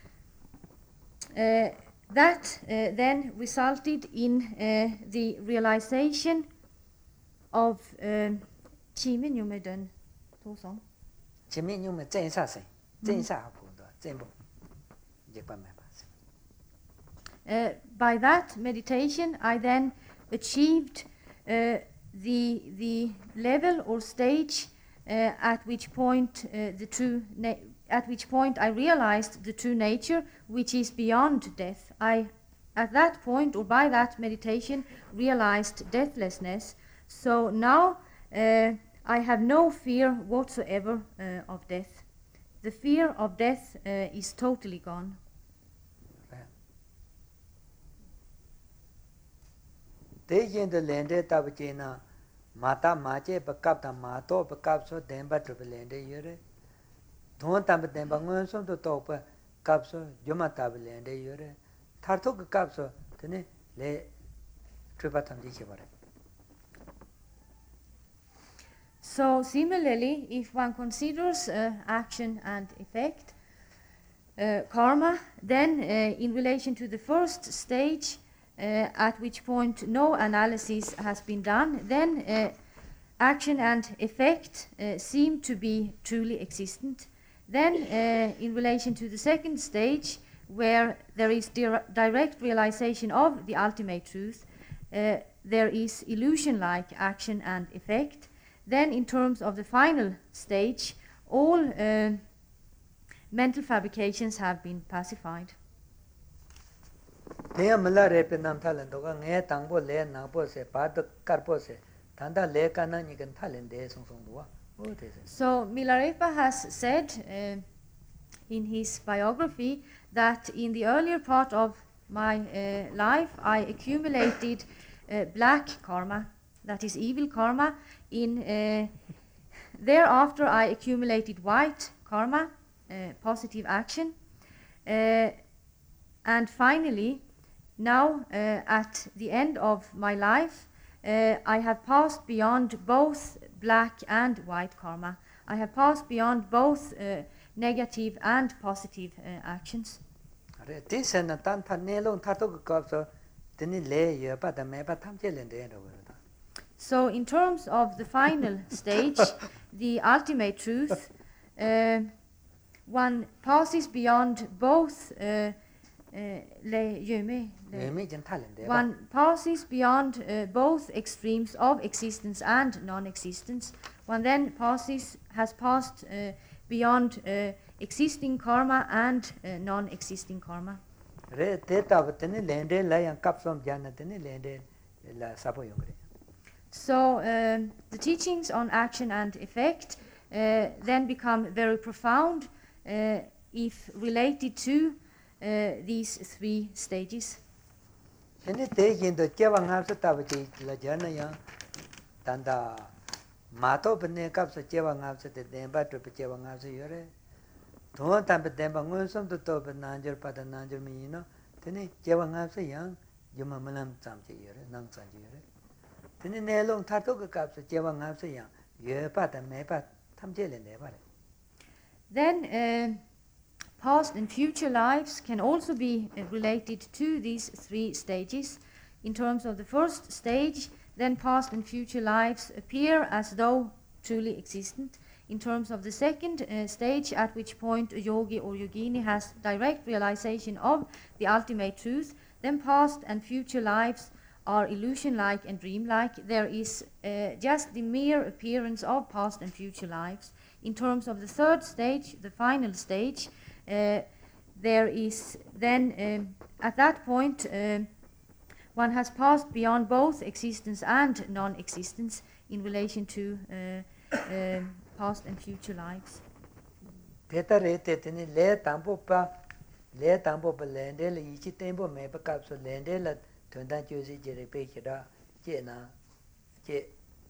Uh, that uh, then resulted in uh, the realization of Chime Nyumedun Tosong. Chime nyung me chen sa se. Chen sa phu do chen bo. Jekpa me ba se. Uh, by that meditation, I then achieved uh, the the level or stage uh, at which point uh, the true na- at which point I realized the true nature, which is beyond death. I, at that point or by that meditation, realized deathlessness. So now uh, I have no fear whatsoever uh, of death. The fear of death uh, is totally gone. Te yin de lende tab che na mata ma che bakap ta ma to bakap so den ba tru lende yere. Don tam den ba ngon so to to pa kap so joma tab lende yere. Thar to kap so tene le tru ba tam ji che bare. So similarly, if one considers uh, action and effect, uh, karma, then uh, in relation to the first stage, uh, at which point no analysis has been done, then uh, action and effect uh, seem to be truly existent. Then uh, in relation to the second stage, where there is di- direct realization of the ultimate truth, uh, there is illusion-like action and effect. Then in terms of the final stage, all uh, mental fabrications have been pacified. Te mala re pe nam thalen do ga nge tang bo le na bo se pa de kar bo se tanda le ka na ni gan thalen de song song do wa. So Milarepa has said uh, in his biography that in the earlier part of my uh, life I accumulated uh, black karma, that is evil karma. In uh, thereafter I accumulated white karma, uh, positive action, uh, and finally now uh, at the end of my life uh, I have passed beyond both black and white karma. I have passed beyond both uh, negative and positive uh, actions. So in terms of the final stage, the ultimate truth, uh, one passes beyond both uh, le yume, yume jan thalen de one passes beyond uh, both extremes of existence and non-existence. One then passes, has passed uh, beyond uh, existing karma and uh, non-existing karma. Re te tavatene lende la yang kapsom janatene lende la sapo yongre. So um, the teachings on action and effect uh, then become very profound uh, if related to uh, these three stages. Ene te yindo chewa ngapsa tavati la jana yang tanda mato bene kapsa chewa ngapsa te demba to chewa ngapsa yore. Thon tambe demba ngosam to to nanjor pada nanjor mino tene chewa ngapsa yang juma malam samche yore nang samche yore. Tene nelong thato ka kapsa chewa ngapsa yang ye pada me pa thamje le ne bare. Then uh, past and future lives can also be uh, related to these three stages. In terms of the first stage, then past and future lives appear as though truly existent. In terms of the second uh, stage, at which point a yogi or yogini has direct realization of the ultimate truth, then past and future lives are illusion-like and dream-like. There is uh, just the mere appearance of past and future lives. In terms of the third stage, the final stage, uh, there is then, um, at that point, um, one has passed beyond both existence and non-existence in relation to uh, uh, past and future lives. Teta re tetene le tambo pa le tambo pa lende le ichi tembo me pa kapso lende la tundan chusi jere pe chira che na che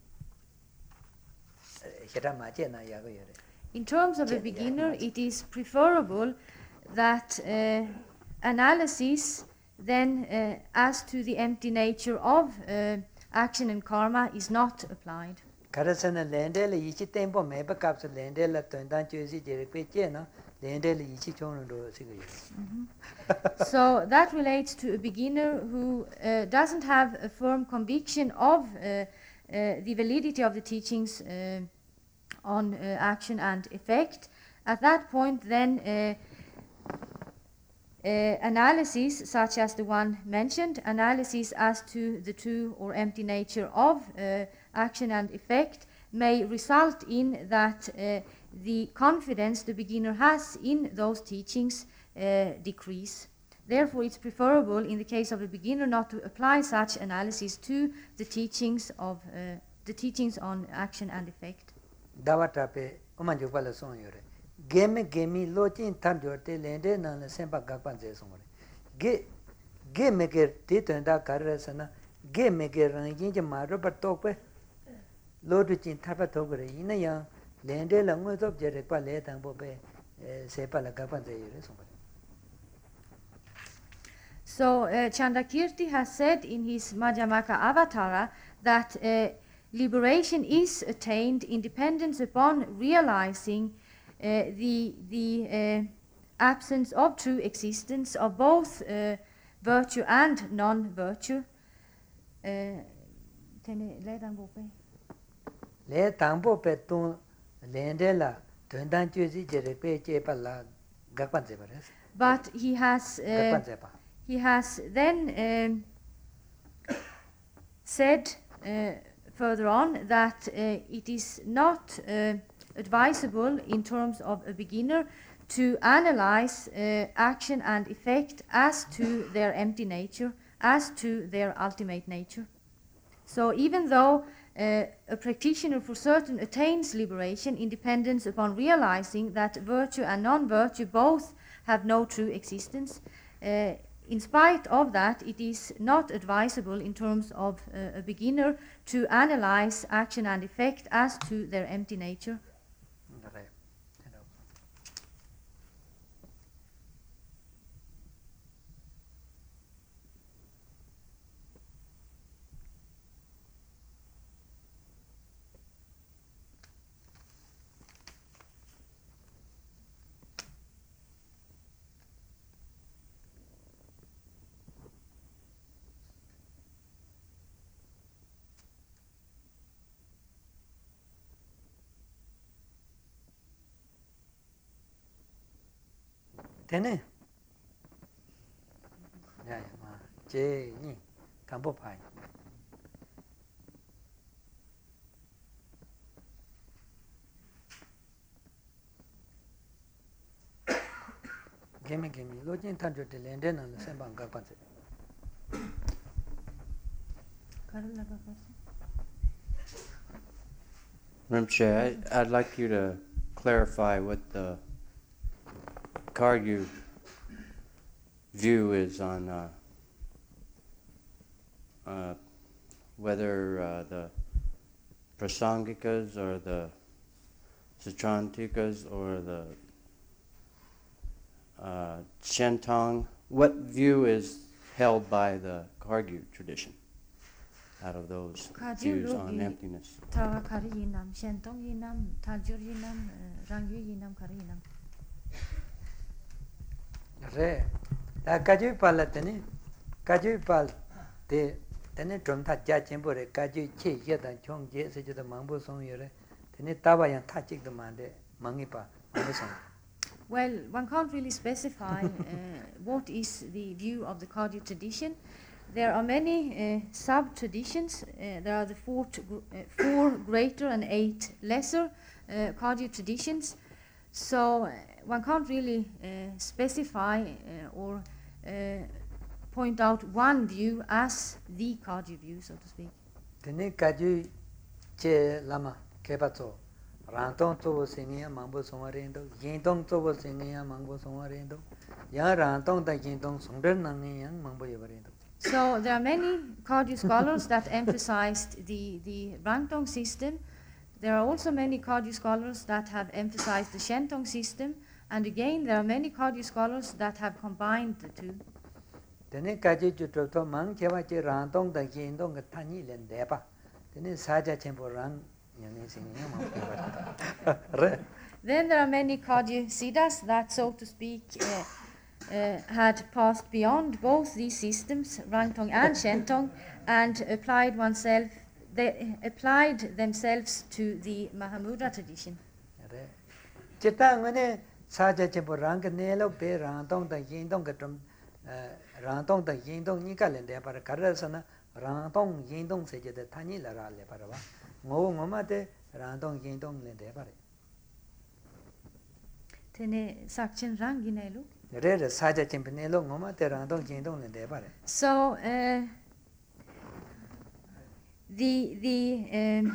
chira ma che na ya go yore. In terms of a beginner, it is preferable that uh, analysis then uh, as to the empty nature of uh, action and karma is not applied. Karasana lende le ichi tempo me pa kapsa lende la tundan chusi jere pe che na lende le ichi chono do sigo yore. So that relates to a beginner who uh, doesn't have a firm conviction of uh, uh, the validity of the teachings uh, on uh, action and effect. At that point, then uh, uh, analysis such as the one mentioned, analysis as to the true or empty nature of uh, action and effect, may result in that uh, the confidence the beginner has in those teachings uh, decrease. Therefore, it's preferable in the case of a beginner not to apply such analysis to the teachings of uh, the teachings on action and effect. Dawatape omanjo pala son yore. Game game lochin tanjote lende na la sempa gakpan je son yore. Ge ge meger titenda karasana ge meger rangin je maro par tokpe lodu chin thapa tokre ina ya lende la ngo top je rekpa le tangbo pe sepa la gakpan je yore son. So uh, Chandakirti has said in his Madhyamaka Avatara that uh, liberation is attained in dependence upon realizing uh, the, the uh, absence of true existence of both uh, virtue and non-virtue. Le tangbo pe tun lende la tundan chusi jere pe che pa la gakpan je pares. But he has uh, he has then um, said uh, further on that uh, it is not uh, advisable in terms of a beginner to analyze uh, action and effect as to their empty nature, as to their ultimate nature. So even though uh, a practitioner for certain attains liberation in dependence upon realizing that virtue and non-virtue both have no true existence, uh, in spite of that, it is not advisable in terms of uh, a beginner to analyze action and effect as to their empty nature. Tene ya ma je ni kampo pai gemi gemi lo jin tan de lende na sen bang ka pa se Karla ka pa Madam Chair, I- I'd like you to clarify what the Kagyu view is on uh, uh, whether uh, the Prasangikas or the Sutrantikas or the uh, Shentong, what view is held by the Kagyu tradition out of those Kagyu views on logi- emptiness? Tawa kari yinam, shentong yinam, taljur yinam, rangyu yinam, kari yinam. re da kaju pala tene kaju pal de tene drum ta ja chen bo re kaju che ye da chong je se je da mang bo song ye re tene ta ba yan ta chik da man de mangi pa mang bo song Well, one can't really specify uh, what is the view of the Kagyu tradition. There are many uh, sub-traditions. Uh, there are the four, t- gr- uh, four greater and eight lesser uh, Kagyu traditions. So uh, one can't really uh, specify uh, or uh, point out one view as the Kagyu view, so to speak. tene kaju che lama ke ba so ran tong to bo sing ya mang bo song re do yin tong to bo sing ya mang bo song re do ya ran tong da yin tong song den nang ya mang bo ye ba re do So there are many Kagyu scholars that emphasized the, the Rangtong system. There are also many Kagyu scholars that have emphasized the Shentong system. And again, there are many Kagyu scholars that have combined the two. tene kaju ju to to mang che ba che ran tong da yin tong ga ta ni len de ba tene sa ja chen bo rang yang ni sing ya mang bo ba re Then there are many Kagyu Siddhas that, so to speak, uh, uh, had passed beyond both these systems, Rangtong and Shentong, and applied oneself, they applied themselves to the Mahamudra tradition. re che ta ngane sa ja chen bo rang ga ne lo be ran tong da yin tong ga tum ran tong da yin tong ni ka len de ba ka ra sa na ran tong yin tong se je de ta ni la ra le ba ra ba ngo ngo ma de ran tong yin tong len de ba re Tene sakchen ranginelu. re re sa ja chen ne lo ngo ma de ran tong yin tong len de ba re So uh, the the um,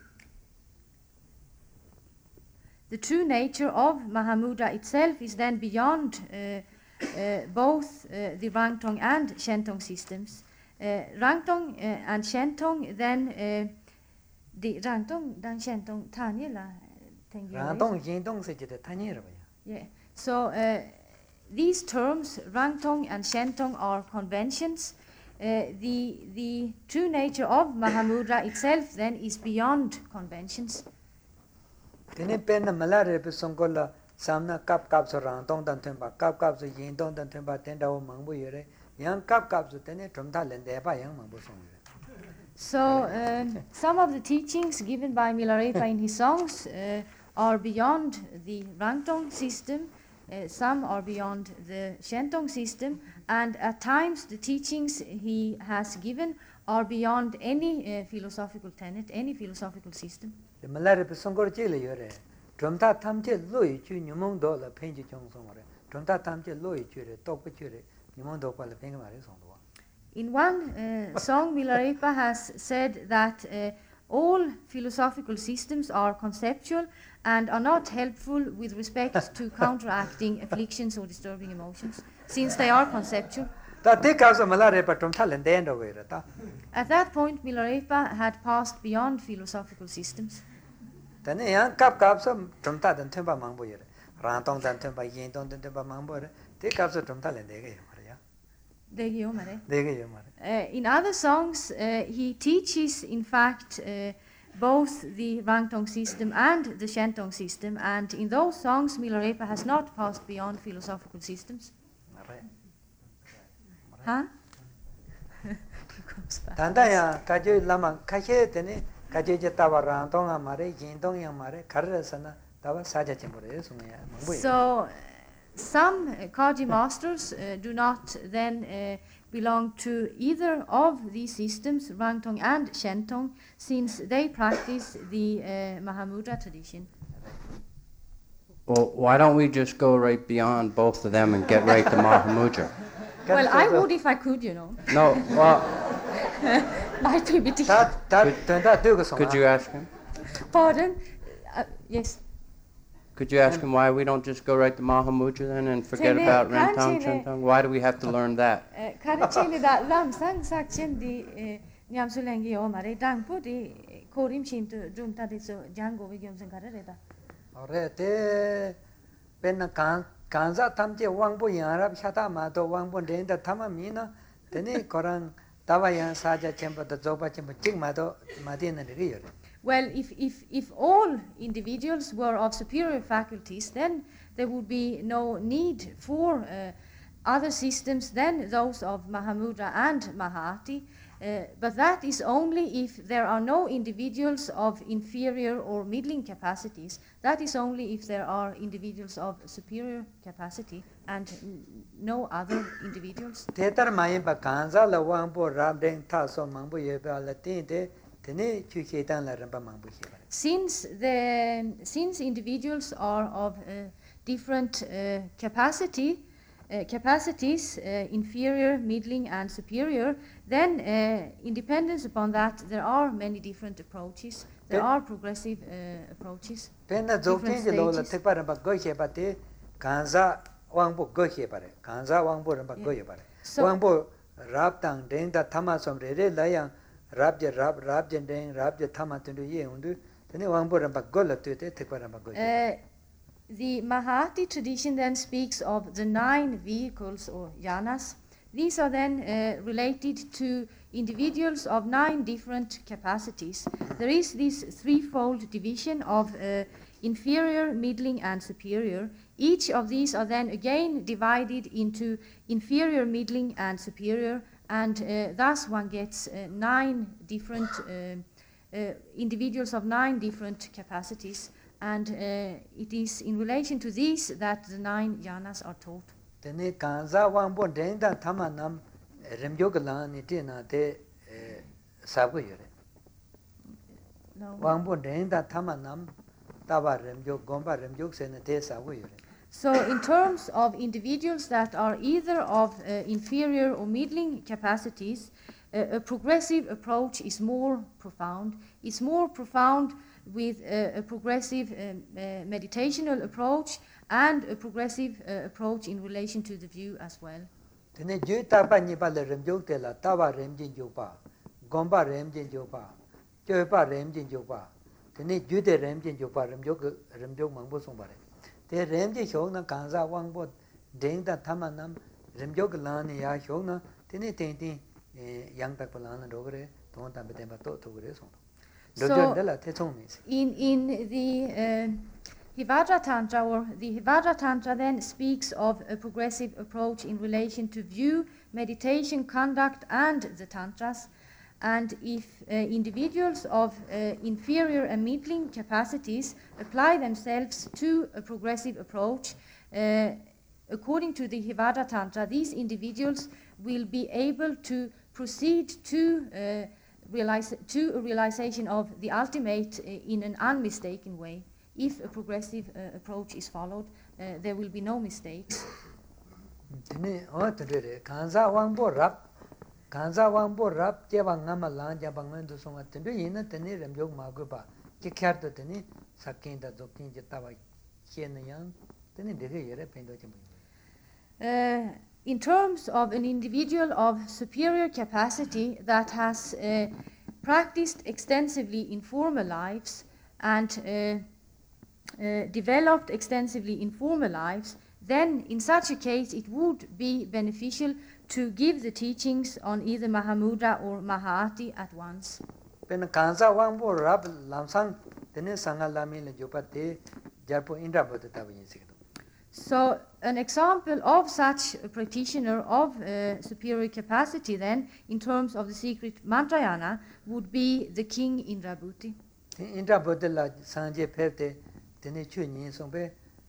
the true nature of Mahamudra itself is then beyond uh, uh, both uh, the Rangtong and Shentong systems. Uh, Rangtong uh, and Shentong then uh, the Rangtong dan Shentong tanya la tengi ran tong yin tong se je de ta ni ra ba ya yeah. So uh, these terms, Rangtong and Shentong, are conventions. Uh, the the true nature of Mahamudra itself then is beyond conventions. tene pen na mala re pe song ko la sam na kap kap so ran tong dan ten ba kap kap so yin tong dan ten ba ten da wo mang bo ye re yang kap kap so tene drum ta len de ba yang mang bo song ye So um, some of the teachings given by Milarepa in his songs uh, are beyond the Rangtong system. Uh, some are beyond the Shentong system, and at times the teachings he has given are beyond any uh, philosophical tenet, any philosophical system. de mala re pe song ko che le yo re drum ta tham che lo yi chu nyu mong do la pen ji chong song re drum ta tham che lo yi chu re tok pe chu re nyu mong do pa la pen ma re song do In one uh, song, Milarepa has said that uh, all philosophical systems are conceptual and are not helpful with respect to counteracting afflictions or disturbing emotions, since they are conceptual. ta te ka so mala re pa drum ta len de ndo we re ta At that point, Milarepa had passed beyond philosophical systems. tene yang kap kap so drum ta dan ten ba mang bo ye re ran tong dan ten ba yin tong dan ten ba mang bo re te kap so drum ta len de ge yo ma re ya Degiomare. de ge yo ma re Uh, in other songs, uh, he teaches, in fact, uh, both the Rangtong system and the Shentong system, and in those songs, Milarepa has not passed beyond philosophical systems. ma re Huh? He comes back. tanda ya ka je lama ka che tene ka je je ta ba ran tong a ma re yin tong yang ma re kar re sa na ta ba sa ja chen bo re sung ya mang bo ye So, uh, some uh, Kaji masters uh, do not then uh, belong to either of these systems, Rangtong and Shentong, since they practice the uh, Mahamudra tradition. Well, why don't we just go right beyond both of them and get right to Mahamudra? Well, I would if I could, you know. No, well, Might be a bit. could you ask him? Pardon? Uh, yes. Could you ask him why we don't just go right to Mahamudra then and forget Tene, about Rentong, kanske ne- Shentong? Why do we have to learn that? Kanske da lamsang sakchen di nyam so lenge yo mare dang po di korim chin to dum ta de so jango vi gyom sang kare reda. Ore te penna kan kanza tamje wangbo yarab chata ma do wangbo denda tama mina tene korang tawa yan saja chemba da zoba chemba chik ma do madina ri yore. Well, if, if, if all individuals were of superior faculties, then there would be no need for uh, other systems than those of Mahamudra and Mahati. Uh, but that is only if there are no individuals of inferior or middling capacities. That is only if there are individuals of superior capacity and n- no other individuals. Tetar mayin ba kanza la wangbo rab deng ta so mangbo yeba la tinte tene chu chetan la ramba mangbo yeba. Since the since individuals are of uh, different uh, capacity, uh, capacities, uh, inferior, middling, and superior, then uh, independence upon that, there are many different approaches. There Pe- are progressive uh, approaches. Penna zokin je lo la tekpa ramba go yeba te kanza wangbo go yeba re. Kanza wangbo ramba go yeba re. So- Wangbo rab tang deng da tama som re re la yang rab je rab rab je deng rab je tama tundu ye undu tene wangbo ramba go la tu te tekpa ramba go yeba. Uh, the Mahati tradition then speaks of the nine vehicles or yanas. These are then uh, related to individuals of nine different capacities. There is this threefold division of uh, inferior, middling, and superior. Each of these are then again divided into inferior, middling, and superior, and uh, thus one gets uh, nine different uh, uh, individuals of nine different capacities. And uh, it is in relation to these that the nine yanas are taught. Tene kanza wangbo deng da tama nam remjog la ni te na te sabu yore. No. Wangbo deng da tama nam taba remjog gomba remjog se ne te sabu yore. So in terms of individuals that are either of uh, inferior or middling capacities, uh, a progressive approach is more profound. It's more profound with uh, a progressive um, uh, meditational approach and a progressive uh, approach in relation to the view as well. Tene ju taba ni ba le remjog te la taba remjin jo pa, gomba remjin jo pa, jo pa remjin jo pa. Tene ju de remjin jo pa remjog remjog mangbo song bare. Te remji shog na kanza wangbo deng da tama nam remjog la ni ya shog na tene ten ten yang tak pa la na dogre ton ta beten ba to to gre song. So- Dojo de la te song mi. In, in the uh, Hivajra Tantra, or the Hivajra Tantra then speaks of a progressive approach in relation to view, meditation, conduct, and the Tantras. And if uh, individuals of uh, inferior and middling capacities apply themselves to a progressive approach, uh, according to the Hivajra Tantra, these individuals will be able to proceed to uh, realize, to a realization of the ultimate uh, in an unmistaken way. If a progressive uh, approach is followed, uh, there will be no mistakes. Tene o te re kanza wangbo rap kanza wangbo rap je ba ngama lan ja ba ngan du song ten du yin tene remjog ma go ba ke kyar to tene sakin da zokin je ta ba chen yang tene de ge yere pen do chen. Uh, in terms of an individual of superior capacity that has uh, practiced extensively in former lives and uh, uh, developed extensively in former lives, then in such a case it would be beneficial to give the teachings on either Mahamudra or Mahati at once. Pen kanza wangbo rap lam sang tene sanga la mi le jo pa te jarpo indra bo ta ba yin se. So an example of such a practitioner of uh, superior capacity then, in terms of the secret Mantrayana, would be the king Indrabhuti. Indra bo de la sanje phe te tene chu nyin song be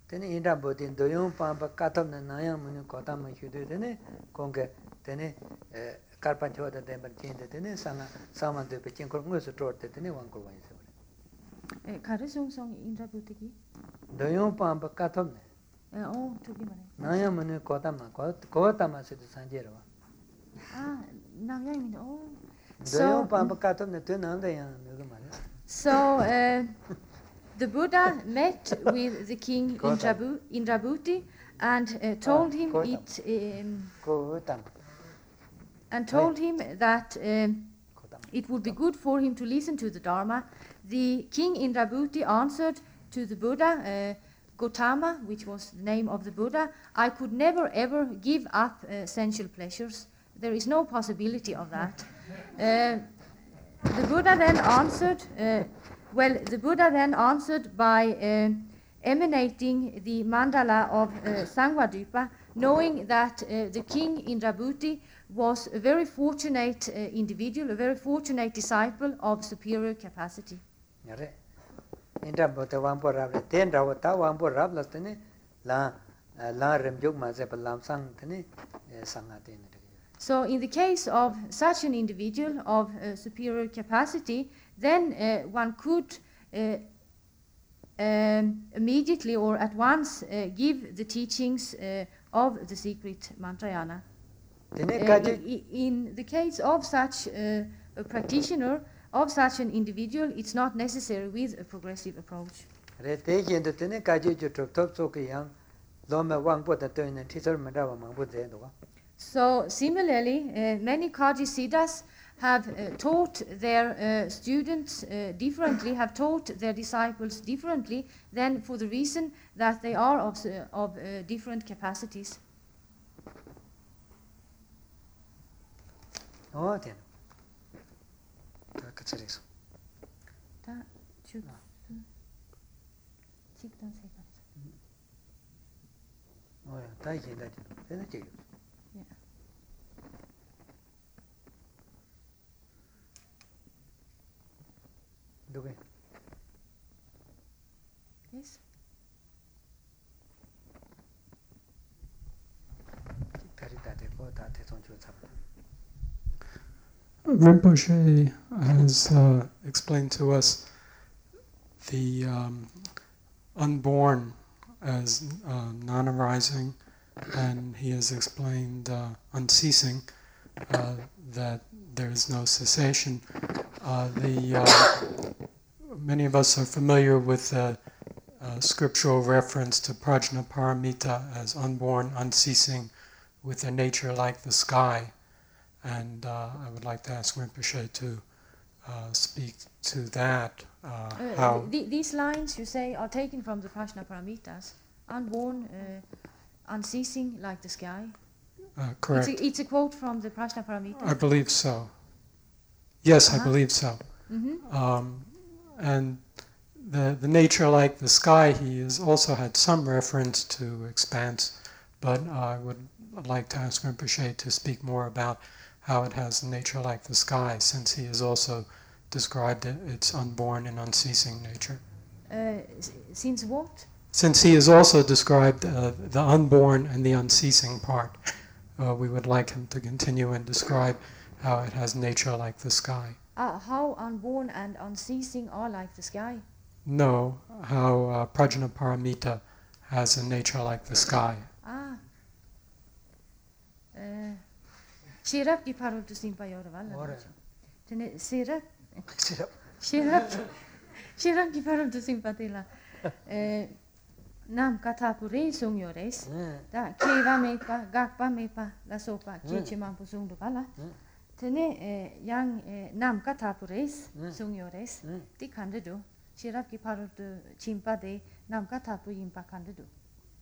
tene inda bodin doyon pamba katam na naya munu kota ma hyudu tene konge tene karpan choda demba jinde tene sanga saman de pe chinkor ngus torte tene wangko wain se 에 가르송 송 인자부티기 doyon pamba katam ne 어 저기 말해 naya munu kota ma kota ma se sanjero 아 나양이네 어 doyon pamba katam ne tene anda ya nuga mare So uh, the Buddha met with the king Indrabu- Indrabhuti and uh, told him it um, Kotam and told him that um, it would be good for him to listen to the Dharma. The king Indrabhuti answered to the Buddha, uh, Gautama, which was the name of the Buddha, I could never ever give up uh, sensual pleasures. There is no possibility of that. Uh, the Buddha then answered, uh, well, the Buddha then answered by uh, emanating the mandala of uh, Sangwadvipa, knowing that uh, the king Indrabhuti was a very fortunate uh, individual, a very fortunate disciple of superior capacity. yare Indrabhuti wangpo rable ten rawa ta wangpo rabla tene la la remjuk ma se lam sang tene sanga tene. So in the case of such an individual of uh, superior capacity, then uh, one could uh, um, immediately or at once uh, give the teachings uh, of the secret Mantrayana. Uh, i- in the case of such uh, a practitioner, of such an individual, it's not necessary with a progressive approach. So similarly, uh, many Kaji Siddhas have uh, taught their uh, students uh, differently, have taught their disciples differently, than for the reason that they are of, uh, of uh, different capacities. Oh, then. Kachariso. Da, chuk, su, chikdan sekarsa. Oh, yeah, tai kin da. Then it Yeah. do we? Yes. Rinpoche has uh, explained to us the um, unborn as uh, non-arising, and he has explained uh, unceasing, uh, that there is no cessation. Uh, the uh, many of us are familiar with the uh, scriptural reference to Prajnaparamita as unborn, unceasing, with a nature like the sky. And uh, I would like to ask Rinpoche to uh, speak to that. Uh, Uh, how th- these lines you say are taken from the Prajnaparamitas, unborn, uh, unceasing like the sky. uh, correct? It's a, it's a quote from the Prajnaparamita. I believe so. Yes, Uh-huh. I believe so. Mm-hmm. Um, and the the nature like the sky, he has also had some reference to expanse, but uh, I would like to ask Rinpoche to speak more about how it has a nature like the sky, since he has also described it, its unborn and unceasing nature. Uh, s- since what? Since he has also described uh, the unborn and the unceasing part, uh, we would like him to continue and describe how it has nature like the sky. Uh, how unborn and unceasing are like the sky? No, how uh, Prajnaparamita has a nature like the sky. Ah. Uh, Shirap ki parol tu simpa yora valla. Ora. Tene shirap Sirap. shirap shirap ki parol tu simpa tila. Eh, Nam kata puri sung yores. Da kiva mepa gakpa mepa la sopa chichi mampu sung du valla. Tene eh, yang eh, nam kata puris sung yores. Di kande du. Shirap ki parol tu chimpa de nam kata pu yimpa kande du.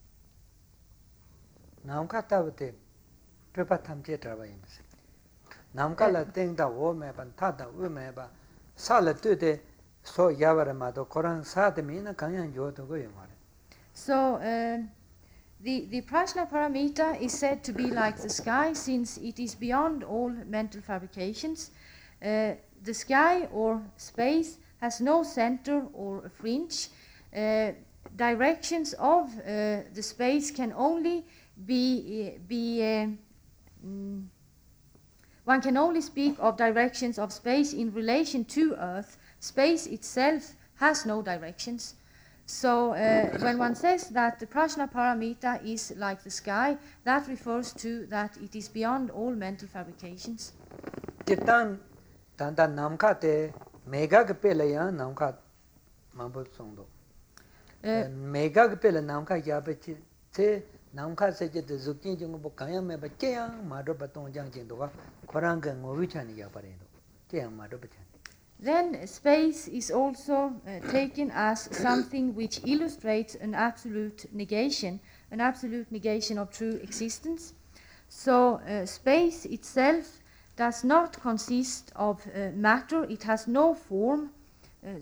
Namka tabate tripa tamche trabayimse. Namka la tengda wo meban tada u meba sala tude so yavara mado korang sade mina kanyan yodo go yamare. So uh, the the Prajnaparamita is said to be like the sky, since it is beyond all mental fabrications. Uh, the sky or space has no center or a fringe. Uh, directions of uh, the space can only be, uh, be uh, mm, one can only speak of directions of space in relation to Earth. Space itself has no directions. So uh, when one says that the Prajna Paramita is like the sky, that refers to that it is beyond all mental fabrications. Titan tanda namka te mega gpele ya namka mambo songdo. Mega gpele namka yabe chi te namka se je de zukin jung bo kaya me ba che yang ma do ba tong jang jin do ga korang ga ngowi chan ya pare do. Che yang ma do ba chan. Then space is also uh, taken as something which illustrates an absolute negation, an absolute negation of true existence. So uh, space itself does not consist of uh, matter, it has no form. Uh,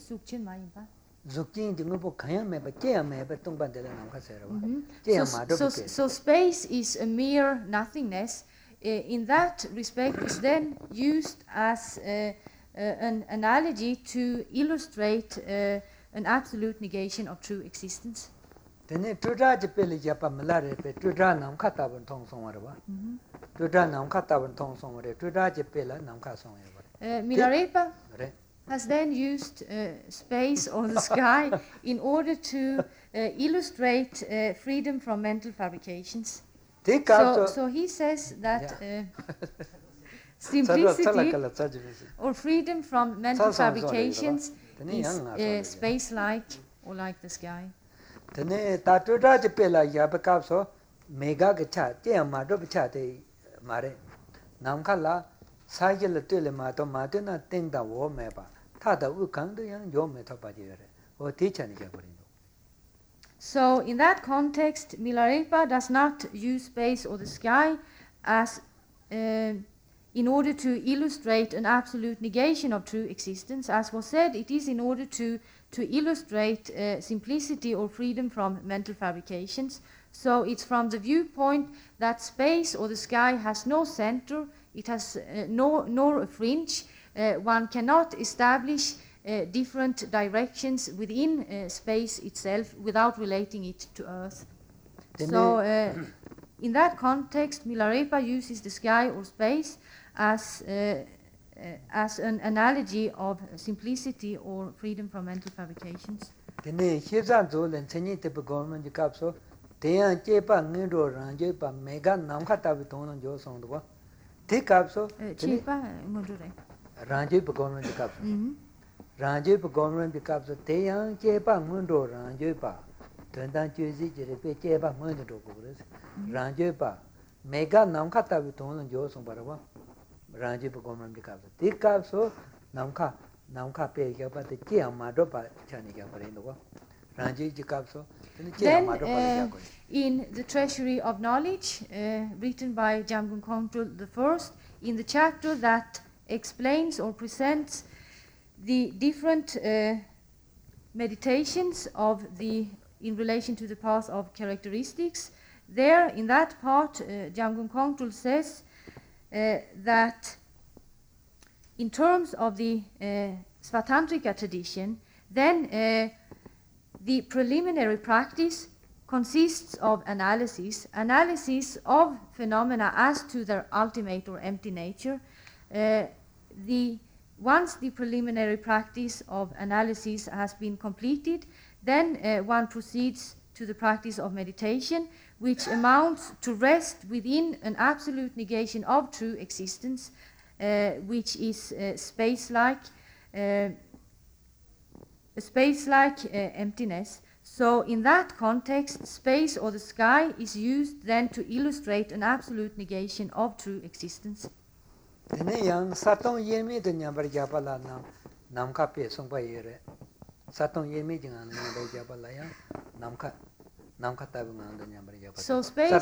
so, so, so space is a mere nothingness. Uh, in that respect is then used as uh, Uh, an analogy to illustrate uh, an absolute negation of true existence. Tene tuda jepeli japa malare pe tuda nam khata ban thong song warwa. Tuda nam khata ban thong song ware tuda jepela nam kha song warwa. Milarepa has then used uh, space or the sky in order to uh, illustrate uh, freedom from mental fabrications. So, so he says that uh, simplicity or freedom from mental fabrications is uh, space-like or like the sky. Tene tatuda de pela ya bakapso mega gacha te ma do bacha te mare nam khala sajil tele ma to ma te na ting da wo me ba tha da u kang de yang yo me tho ba ji re o ti chan ja ko. So in that context Milarepa does not use space or the sky as uh, in order to illustrate an absolute negation of true existence. As was said, it is in order to, to illustrate uh, simplicity or freedom from mental fabrications. So it's from the viewpoint that space or the sky has no center, it has uh, no, nor a fringe. Uh, one cannot establish uh, different directions within uh, space itself without relating it to Earth. So uh, in that context, Milarepa uses the sky or space as uh, uh, as an analogy of simplicity or freedom from mental fabrications. Tene hizan zo len chenyi te government kapso teyan chepa ngindo ranje pa mega nam khata bi ton jo song do te kapso chepa ngudure ranje pa government kapso ranje pa government kapso teyan chepa ngindo ranje pa tendan chezi jere pe chepa ngindo do ko ranje pa mega nam khata bi ton jo song barwa Ranji Pagomam de Capso. The Capso, Namka, Namka Pay Yapate, Kia Madopa, Chani Yaparino, Ranji Capso, then uh, in the Treasury of Knowledge, uh, written by Jamgon Kongtrul the First, in the chapter that explains or presents the different uh, meditations of the in relation to the path of characteristics, there in that part, uh, Jamgon Kongtrul says. Uh, that in terms of the uh, Svatantrika tradition, then uh, the preliminary practice consists of analysis, analysis of phenomena as to their ultimate or empty nature. Uh, the, once the preliminary practice of analysis has been completed, then uh, one proceeds to the practice of meditation, which amounts to rest within an absolute negation of true existence, uh, which is uh, space-like, uh, a space-like uh, emptiness. So in that context, space or the sky is used then to illustrate an absolute negation of true existence. So space,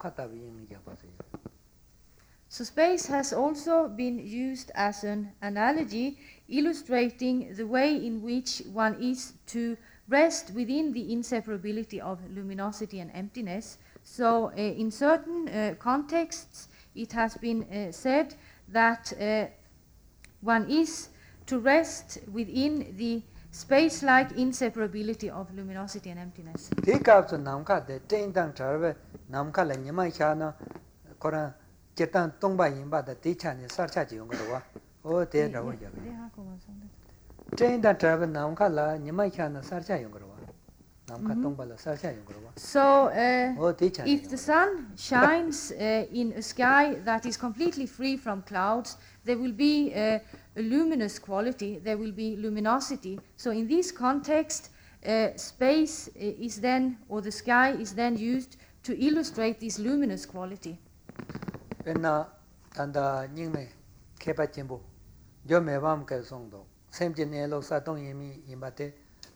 so space has also been used as an analogy illustrating the way in which one is to rest within the inseparability of luminosity and emptiness. So uh, in certain uh, contexts it has been uh, said that uh, one is to rest within the space-like inseparability of luminosity and emptiness. Tikapso namka de tendang charve namka la nyama chana kora chetan tongba yimba da tichani sarcha ji yongro o te rawo ya tendang charve namka la nyama chana sarcha yongro namka tongba la sarcha yongro. So uh, if the sun shines uh, in a sky that is completely free from clouds, there will be uh, a luminous quality, there will be luminosity. So in this context, uh, space uh, is then, or the sky is then used to illustrate this luminous quality. Penna tanda nyingme kepa chimbo jo mebam ke songdo semje ne lo sa tong yimi yimbate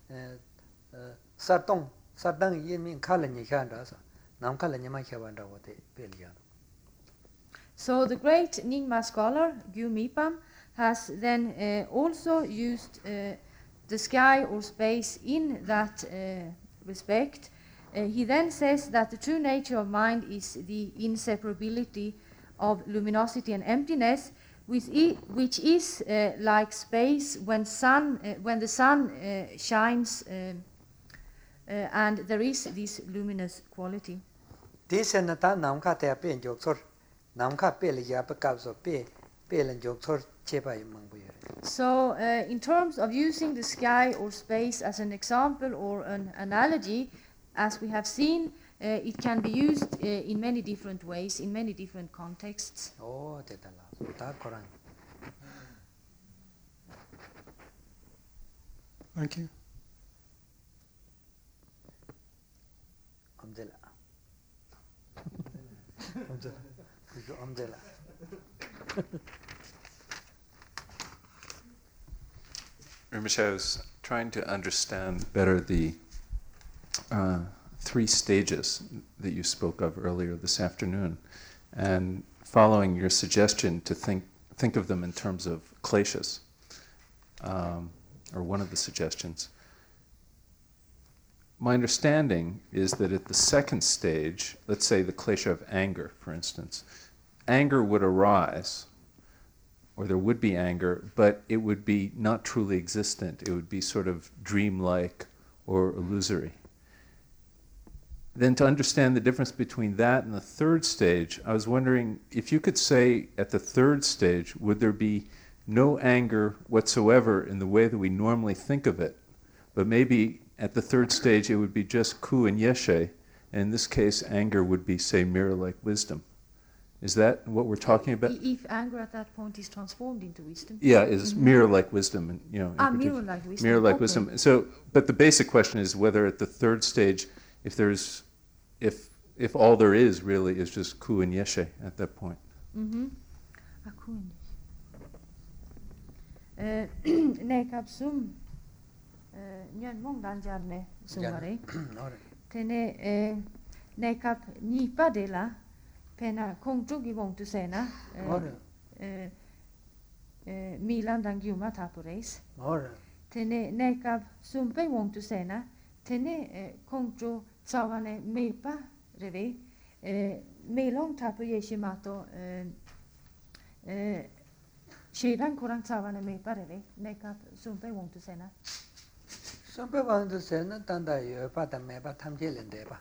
sa tong sa dang yimi khala ni khanda sa nam khala nyama khawanda wote pelian. So the great Nyingma scholar Gyu Mipam has then uh, also used uh, the sky or space in that uh, respect. Uh, he then says that the true nature of mind is the inseparability of luminosity and emptiness, which, I, which is uh, like space when sun, uh, when the sun uh, shines, uh, uh, and there is this luminous quality. This is not namka te apen joksor namka pe le ya pe kapso pe pe len joksor chepa imangbuye. So, uh, in terms of using the sky or space as an example or an analogy, as we have seen, uh, it can be used uh, in many different ways, in many different contexts. Oh, tetala. Ta Quran. Thank you. Amdela. Amdela. Amdela. Rinpoche, I was trying to understand better the uh, three stages that you spoke of earlier this afternoon, and following your suggestion to think think of them in terms of kleshas, um, or one of the suggestions. My understanding is that at the second stage, let's say the klesha of anger, for instance, anger would arise, or there would be anger, but it would be not truly existent. It would be sort of dreamlike or illusory. Then to understand the difference between that and the third stage, I was wondering if you could say at the third stage, would there be no anger whatsoever in the way that we normally think of it, but maybe at the third stage it would be just ku and yeshe, and in this case anger would be, say, mirror-like wisdom. Is that what we're talking about? If anger at that point is transformed into wisdom? Yeah, is mm-hmm. mirror-like wisdom, and you know. Ah, mirror-like wisdom. Mirror-like okay. wisdom. So, but the basic question is whether at the third stage, if there's, if if all there is really is just ku and yeshe at that point. Mm-hmm. Ah, ku and yeshe. Nekab sum nyan mong danjarne sumare. Tene nekab nipa dela. Pena kongtrugi vong tu sena Milan dan gyuma tapureis. Tene nekab sumpe vong tu sena tene kongtru tsawane mepa reve melong tapu yeshimato shiran kurang tsawane mepa reve nekab sumpe vong tu sena. Sumpe vong tu sena tanda yo pa ta mepa tamjelen deba.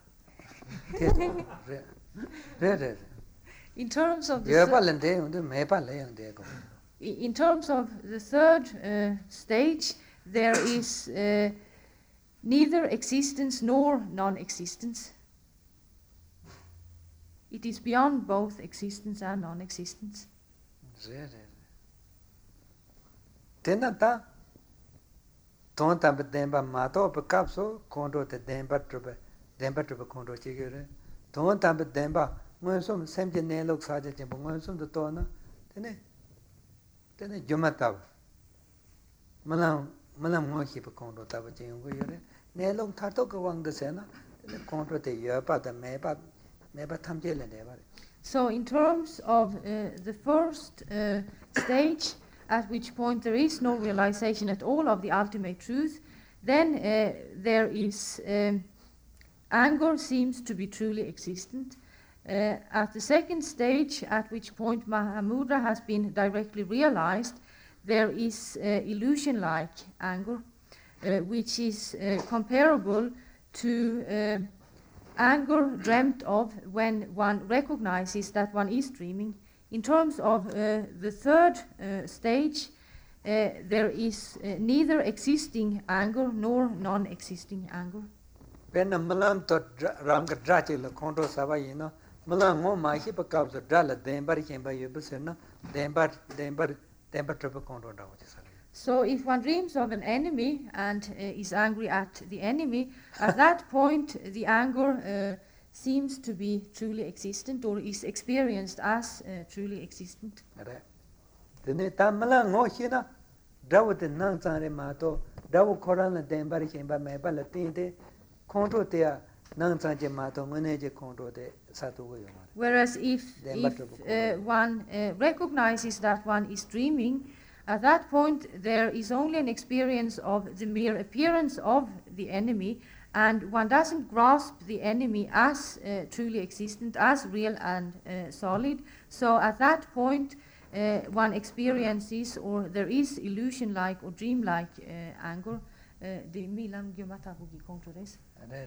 In terms of the in terms of the third uh, stage, there is uh, neither existence nor non-existence. It is beyond both existence and non-existence. Tenata don't have demba mato capso condo the demba trube demba trube condo chigure. Don't have demba when some same ne look saja jimbo when some the tona tene tene jumata malam malam mochi per condo taba jingo yure ne look tato go on the sena the condo the yerba the meba meba tamjel and ever. So in terms of uh, the first uh, stage, at which point there is no realization at all of the ultimate truth, then uh, there is um, anger seems to be truly existent. Uh, at the second stage, at which point Mahamudra has been directly realized, there is uh, illusion-like anger. uh, which is uh, comparable to uh, anger dreamt of when one recognizes that one is dreaming. In terms of uh, the third uh, stage, uh, there is uh, neither existing anger nor non-existing anger. When malam to ram ka drachi la control sava yino malam mo ma hi pa kap so dala dembar ken ba yu busena dembar dembar dembar triple control da wuti sa. So if one dreams of an enemy and uh, is angry at the enemy, at that point the anger uh, seems to be truly existent or is experienced as uh, truly existent. Right. Dene tamala ngo hina dawut nang tsare ma to dawu khoran la dembar ken ba me ba la tin de control te nang tsanje ma to ngene je control de sa to go yo. Whereas if, if uh, one uh, recognizes that one is dreaming, at that point, there is only an experience of the mere appearance of the enemy, and one doesn't grasp the enemy as uh, truly existent, as real and uh, solid. So at that point, uh, one experiences, or there is illusion-like or dream-like uh, anger. The milam gyomatabugi controles.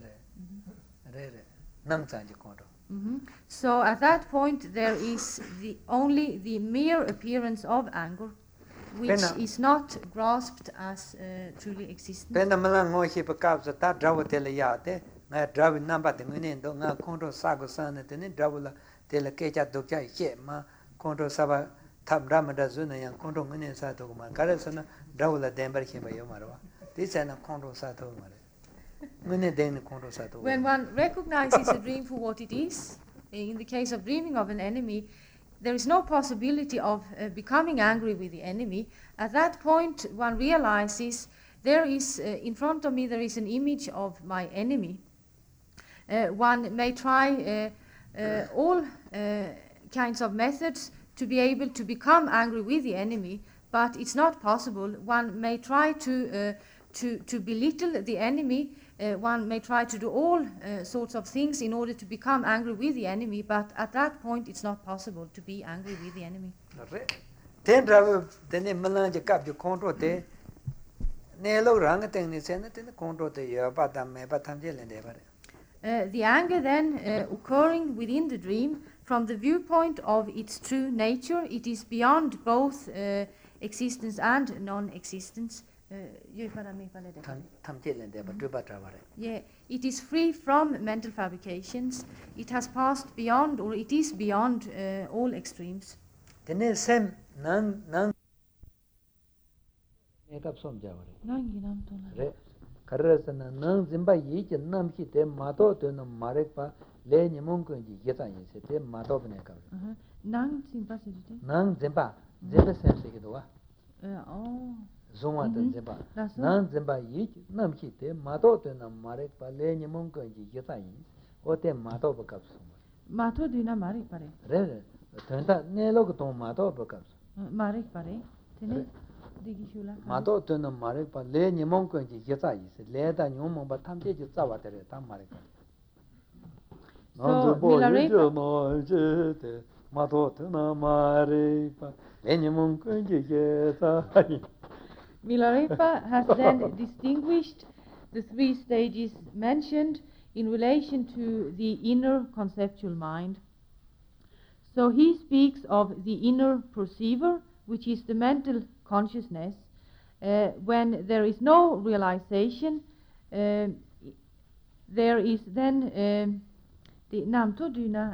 So at that point, there is the only the mere appearance of anger, which Pena. is not grasped as uh, truly existent. Pena malang ngo hi pa kap sa ta draw tele ya te nga draw number te ngene do nga control sa go san te ne draw la tele ke cha do cha ye ma control sa ba tham ram da zu na yang control ngene sa to ma ka sa na draw la dembar hi ba yo ma ro this is na control sa to ma ngene den control sa to. When one recognizes a dream for what it is, in the case of dreaming of an enemy, there is no possibility of uh, becoming angry with the enemy. At that point, one realizes there is, uh, in front of me, there is an image of my enemy. Uh, one may try uh, uh, all uh, kinds of methods to be able to become angry with the enemy, but it's not possible. One may try to, uh, to, to belittle the enemy. Uh, one may try to do all uh, sorts of things in order to become angry with the enemy, but at that point it's not possible to be angry with the enemy. Then travel then melange cap you control de nelo rang thing is in the control de ya batam me batam Uh, the anger then uh, occurring within the dream, from the viewpoint of its true nature, it is beyond both uh, existence and non-existence. Uh, yeah, it is free from mental fabrications. It has passed beyond, or it is beyond uh, all extremes. Then same nang nang karasana nang zimba yiki nam ki te mato to no marekpa le nyamon ko ji yeta yin se te mato bne ka nang zimba se te nang zimba zimba se se ki do wa oh zoma de zimba nang zimba yiki nam ki te mato to no marekpa le nyamon ko ji yeta yin o te mato ba ka su mato du na marek pare re re tenta ne lo ko to mato ba ka marek pare tene 마도 되는 말에 봐 레니 몽건지 여자 있어 레다 뇽몽 바 탐제지 싸와들에 다 말에 So Milarepa 마도 되는 말에 봐 레니 몽건지 여자 Milarepa has then distinguished the three stages mentioned in relation to the inner conceptual mind. So he speaks of the inner perceiver, which is the mental consciousness, uh, when there is no realization, uh, there is then the namto duna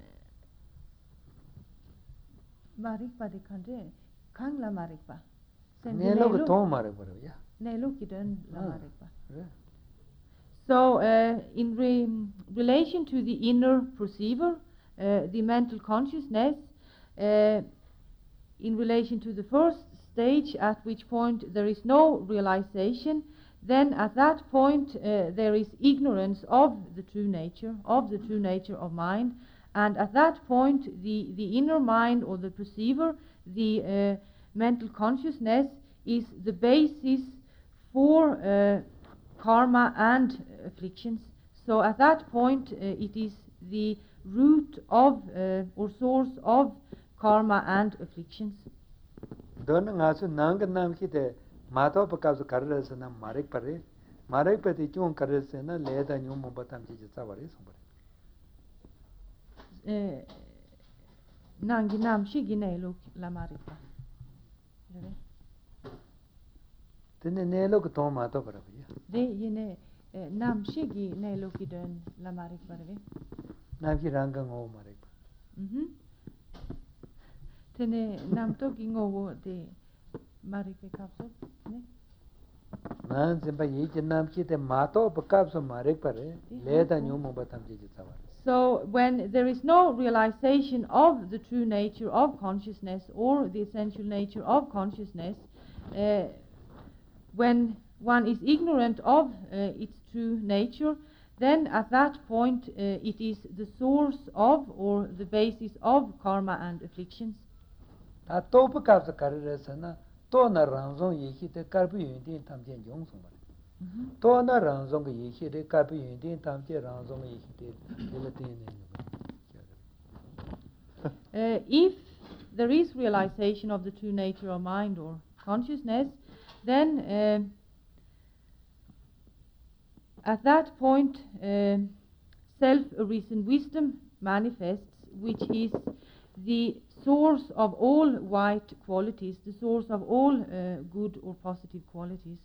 marikpa de kande kangla marikpa nelo to marikpa ya nelo kiden la marikpa. So uh, in re relation to the inner perceiver, uh, the mental consciousness, uh, in relation to the first stage, at which point there is no realization, then at that point uh, there is ignorance of the true nature, of the true nature of mind, and at that point the, the inner mind or the perceiver, the uh, mental consciousness, is the basis for uh, karma and afflictions. So at that point uh, it is the root of uh, or source of karma and afflictions. Don nga su nang nam ki de Mato because Karasana Marek Pare, Marek Pati Jun Karasana, Leda New Mobatam Jisavaris. Nangi nam shigine look la maripa. Then ne look tomato for De yene nam shigi ne loki dön la maripa. Navi Rangang o Marek. Mhm. Tene nam talking over the maripe capsule. Nan Simba Yich Nam Kit and Mato, Pacabs of Marek Pare, Leda New Mobatam Jisavaris. So when there is no realization of the true nature of consciousness or the essential nature of consciousness, uh, when one is ignorant of uh, its true nature, then at that point uh, it is the source of or the basis of karma and afflictions. Ta to Pacabs of Karasana, Tona Ranzon Yiki, the Carbu Indian Tamjan Johnson. Tona Ranzon Yiki, the Carbu Indian Tamjan Ranzon Yiki. Uh, if there is realization of the true nature of mind or consciousness, then uh, at that point uh, self-arisen wisdom manifests, which is the source of all white qualities, the source of all uh, good or positive qualities.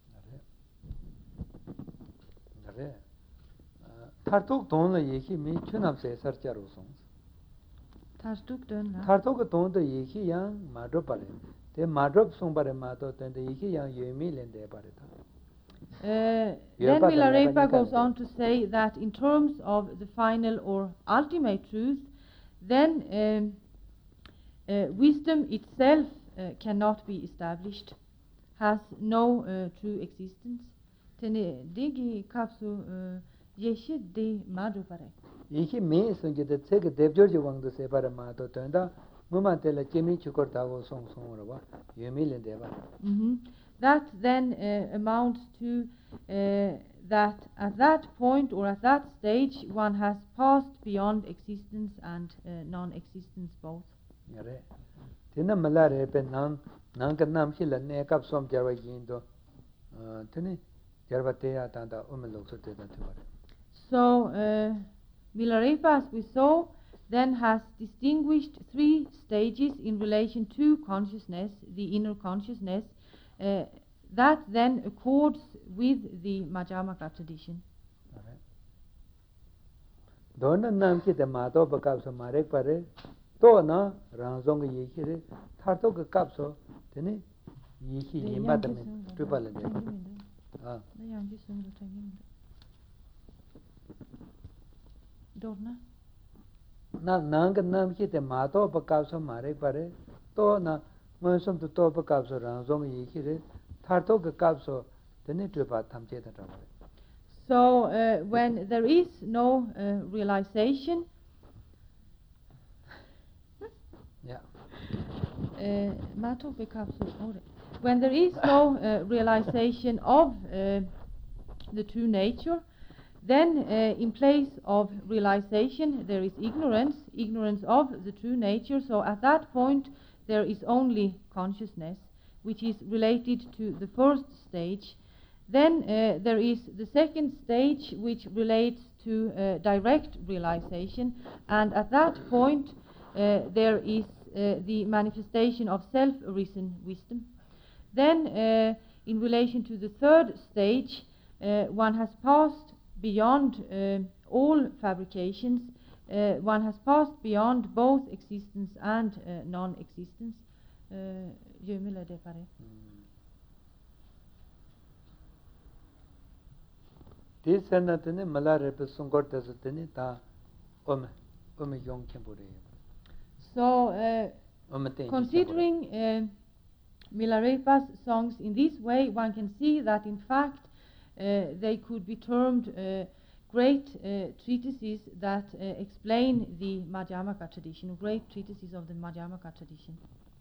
Tartuk Dona Yiki, me Chunam says Sarcharos. Tartuk Dona. Tartuk Dona Yiki young Madropare. The Madrop Sumbare Mato, then the Yiki young Yemil and the Barita. Uh, then Milarepa goes on to say that in terms of the final or ultimate truth, then um, uh, wisdom itself uh, cannot be established, has no uh, true existence. Tene digi kapsu yeshi de madupare. Yiki me sungi the take Devjorji Wang the Separa Mato turned Mumatella Jimmy Chukortago song song Yemil and the That then uh, amounts to uh, that at that point or at that stage one has passed beyond existence and uh, non-existence both. Tina Malare Penam, Nankanam Hilla Nekap Som Java Yindo, Tini Jarvatea Tanda Umelok. So, uh, Milarepa, as we saw, then has distinguished three stages in relation to consciousness, the inner consciousness. Uh, that then accords with the Madhyamaka tradition. Dona Namki the Mato Bakapso Marek Pare, Tona, Ranzong Yiki, Tartok Kapso, Tene, Yiki, Madame, Triple. Ah, the youngest son of Tangin. Dorna? Nanga Namki the Mato Bakapso Marek Pare, Tona. Most to top of caps around Zong Yiki, Tartok capso, the Nitripa Tamjeta. So, uh, when there is no uh, realization, yeah, uh, when there is no uh, realization of uh, the true nature, then uh, in place of realization there is ignorance, ignorance of the true nature. So, at that point, there is only consciousness, which is related to the first stage. Then uh, there is the second stage, which relates to uh, direct realization, and at that point uh, there is uh, the manifestation of self-arisen wisdom. Then, uh, in relation to the third stage, uh, one has passed beyond uh, all fabrications. Uh, one has passed beyond both existence and uh, non-existence. Jumila de pare. This and Natane Malare Pesungor Tasatini ta Ome Ome Yong Kempuri. So, uh, considering uh, Milarepa's songs in this way, one can see that in fact uh, they could be termed uh, great uh, treatises that uh, explain the Madhyamaka tradition, great treatises of the Madhyamaka tradition.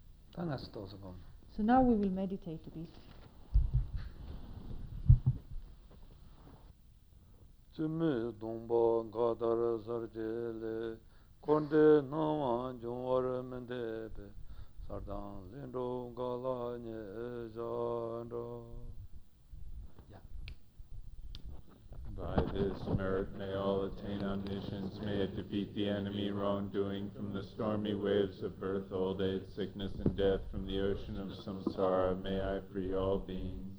So now we will meditate a bit. Chime Domba Gadara Sarjele Konde Nama Jumwar Mendebe Sardan Lindo Galanye Jandra merit. May all attain omniscience. May it defeat the enemy wrongdoing from the stormy waves of birth, old age, sickness, and death, from the ocean of samsara. May I free all beings.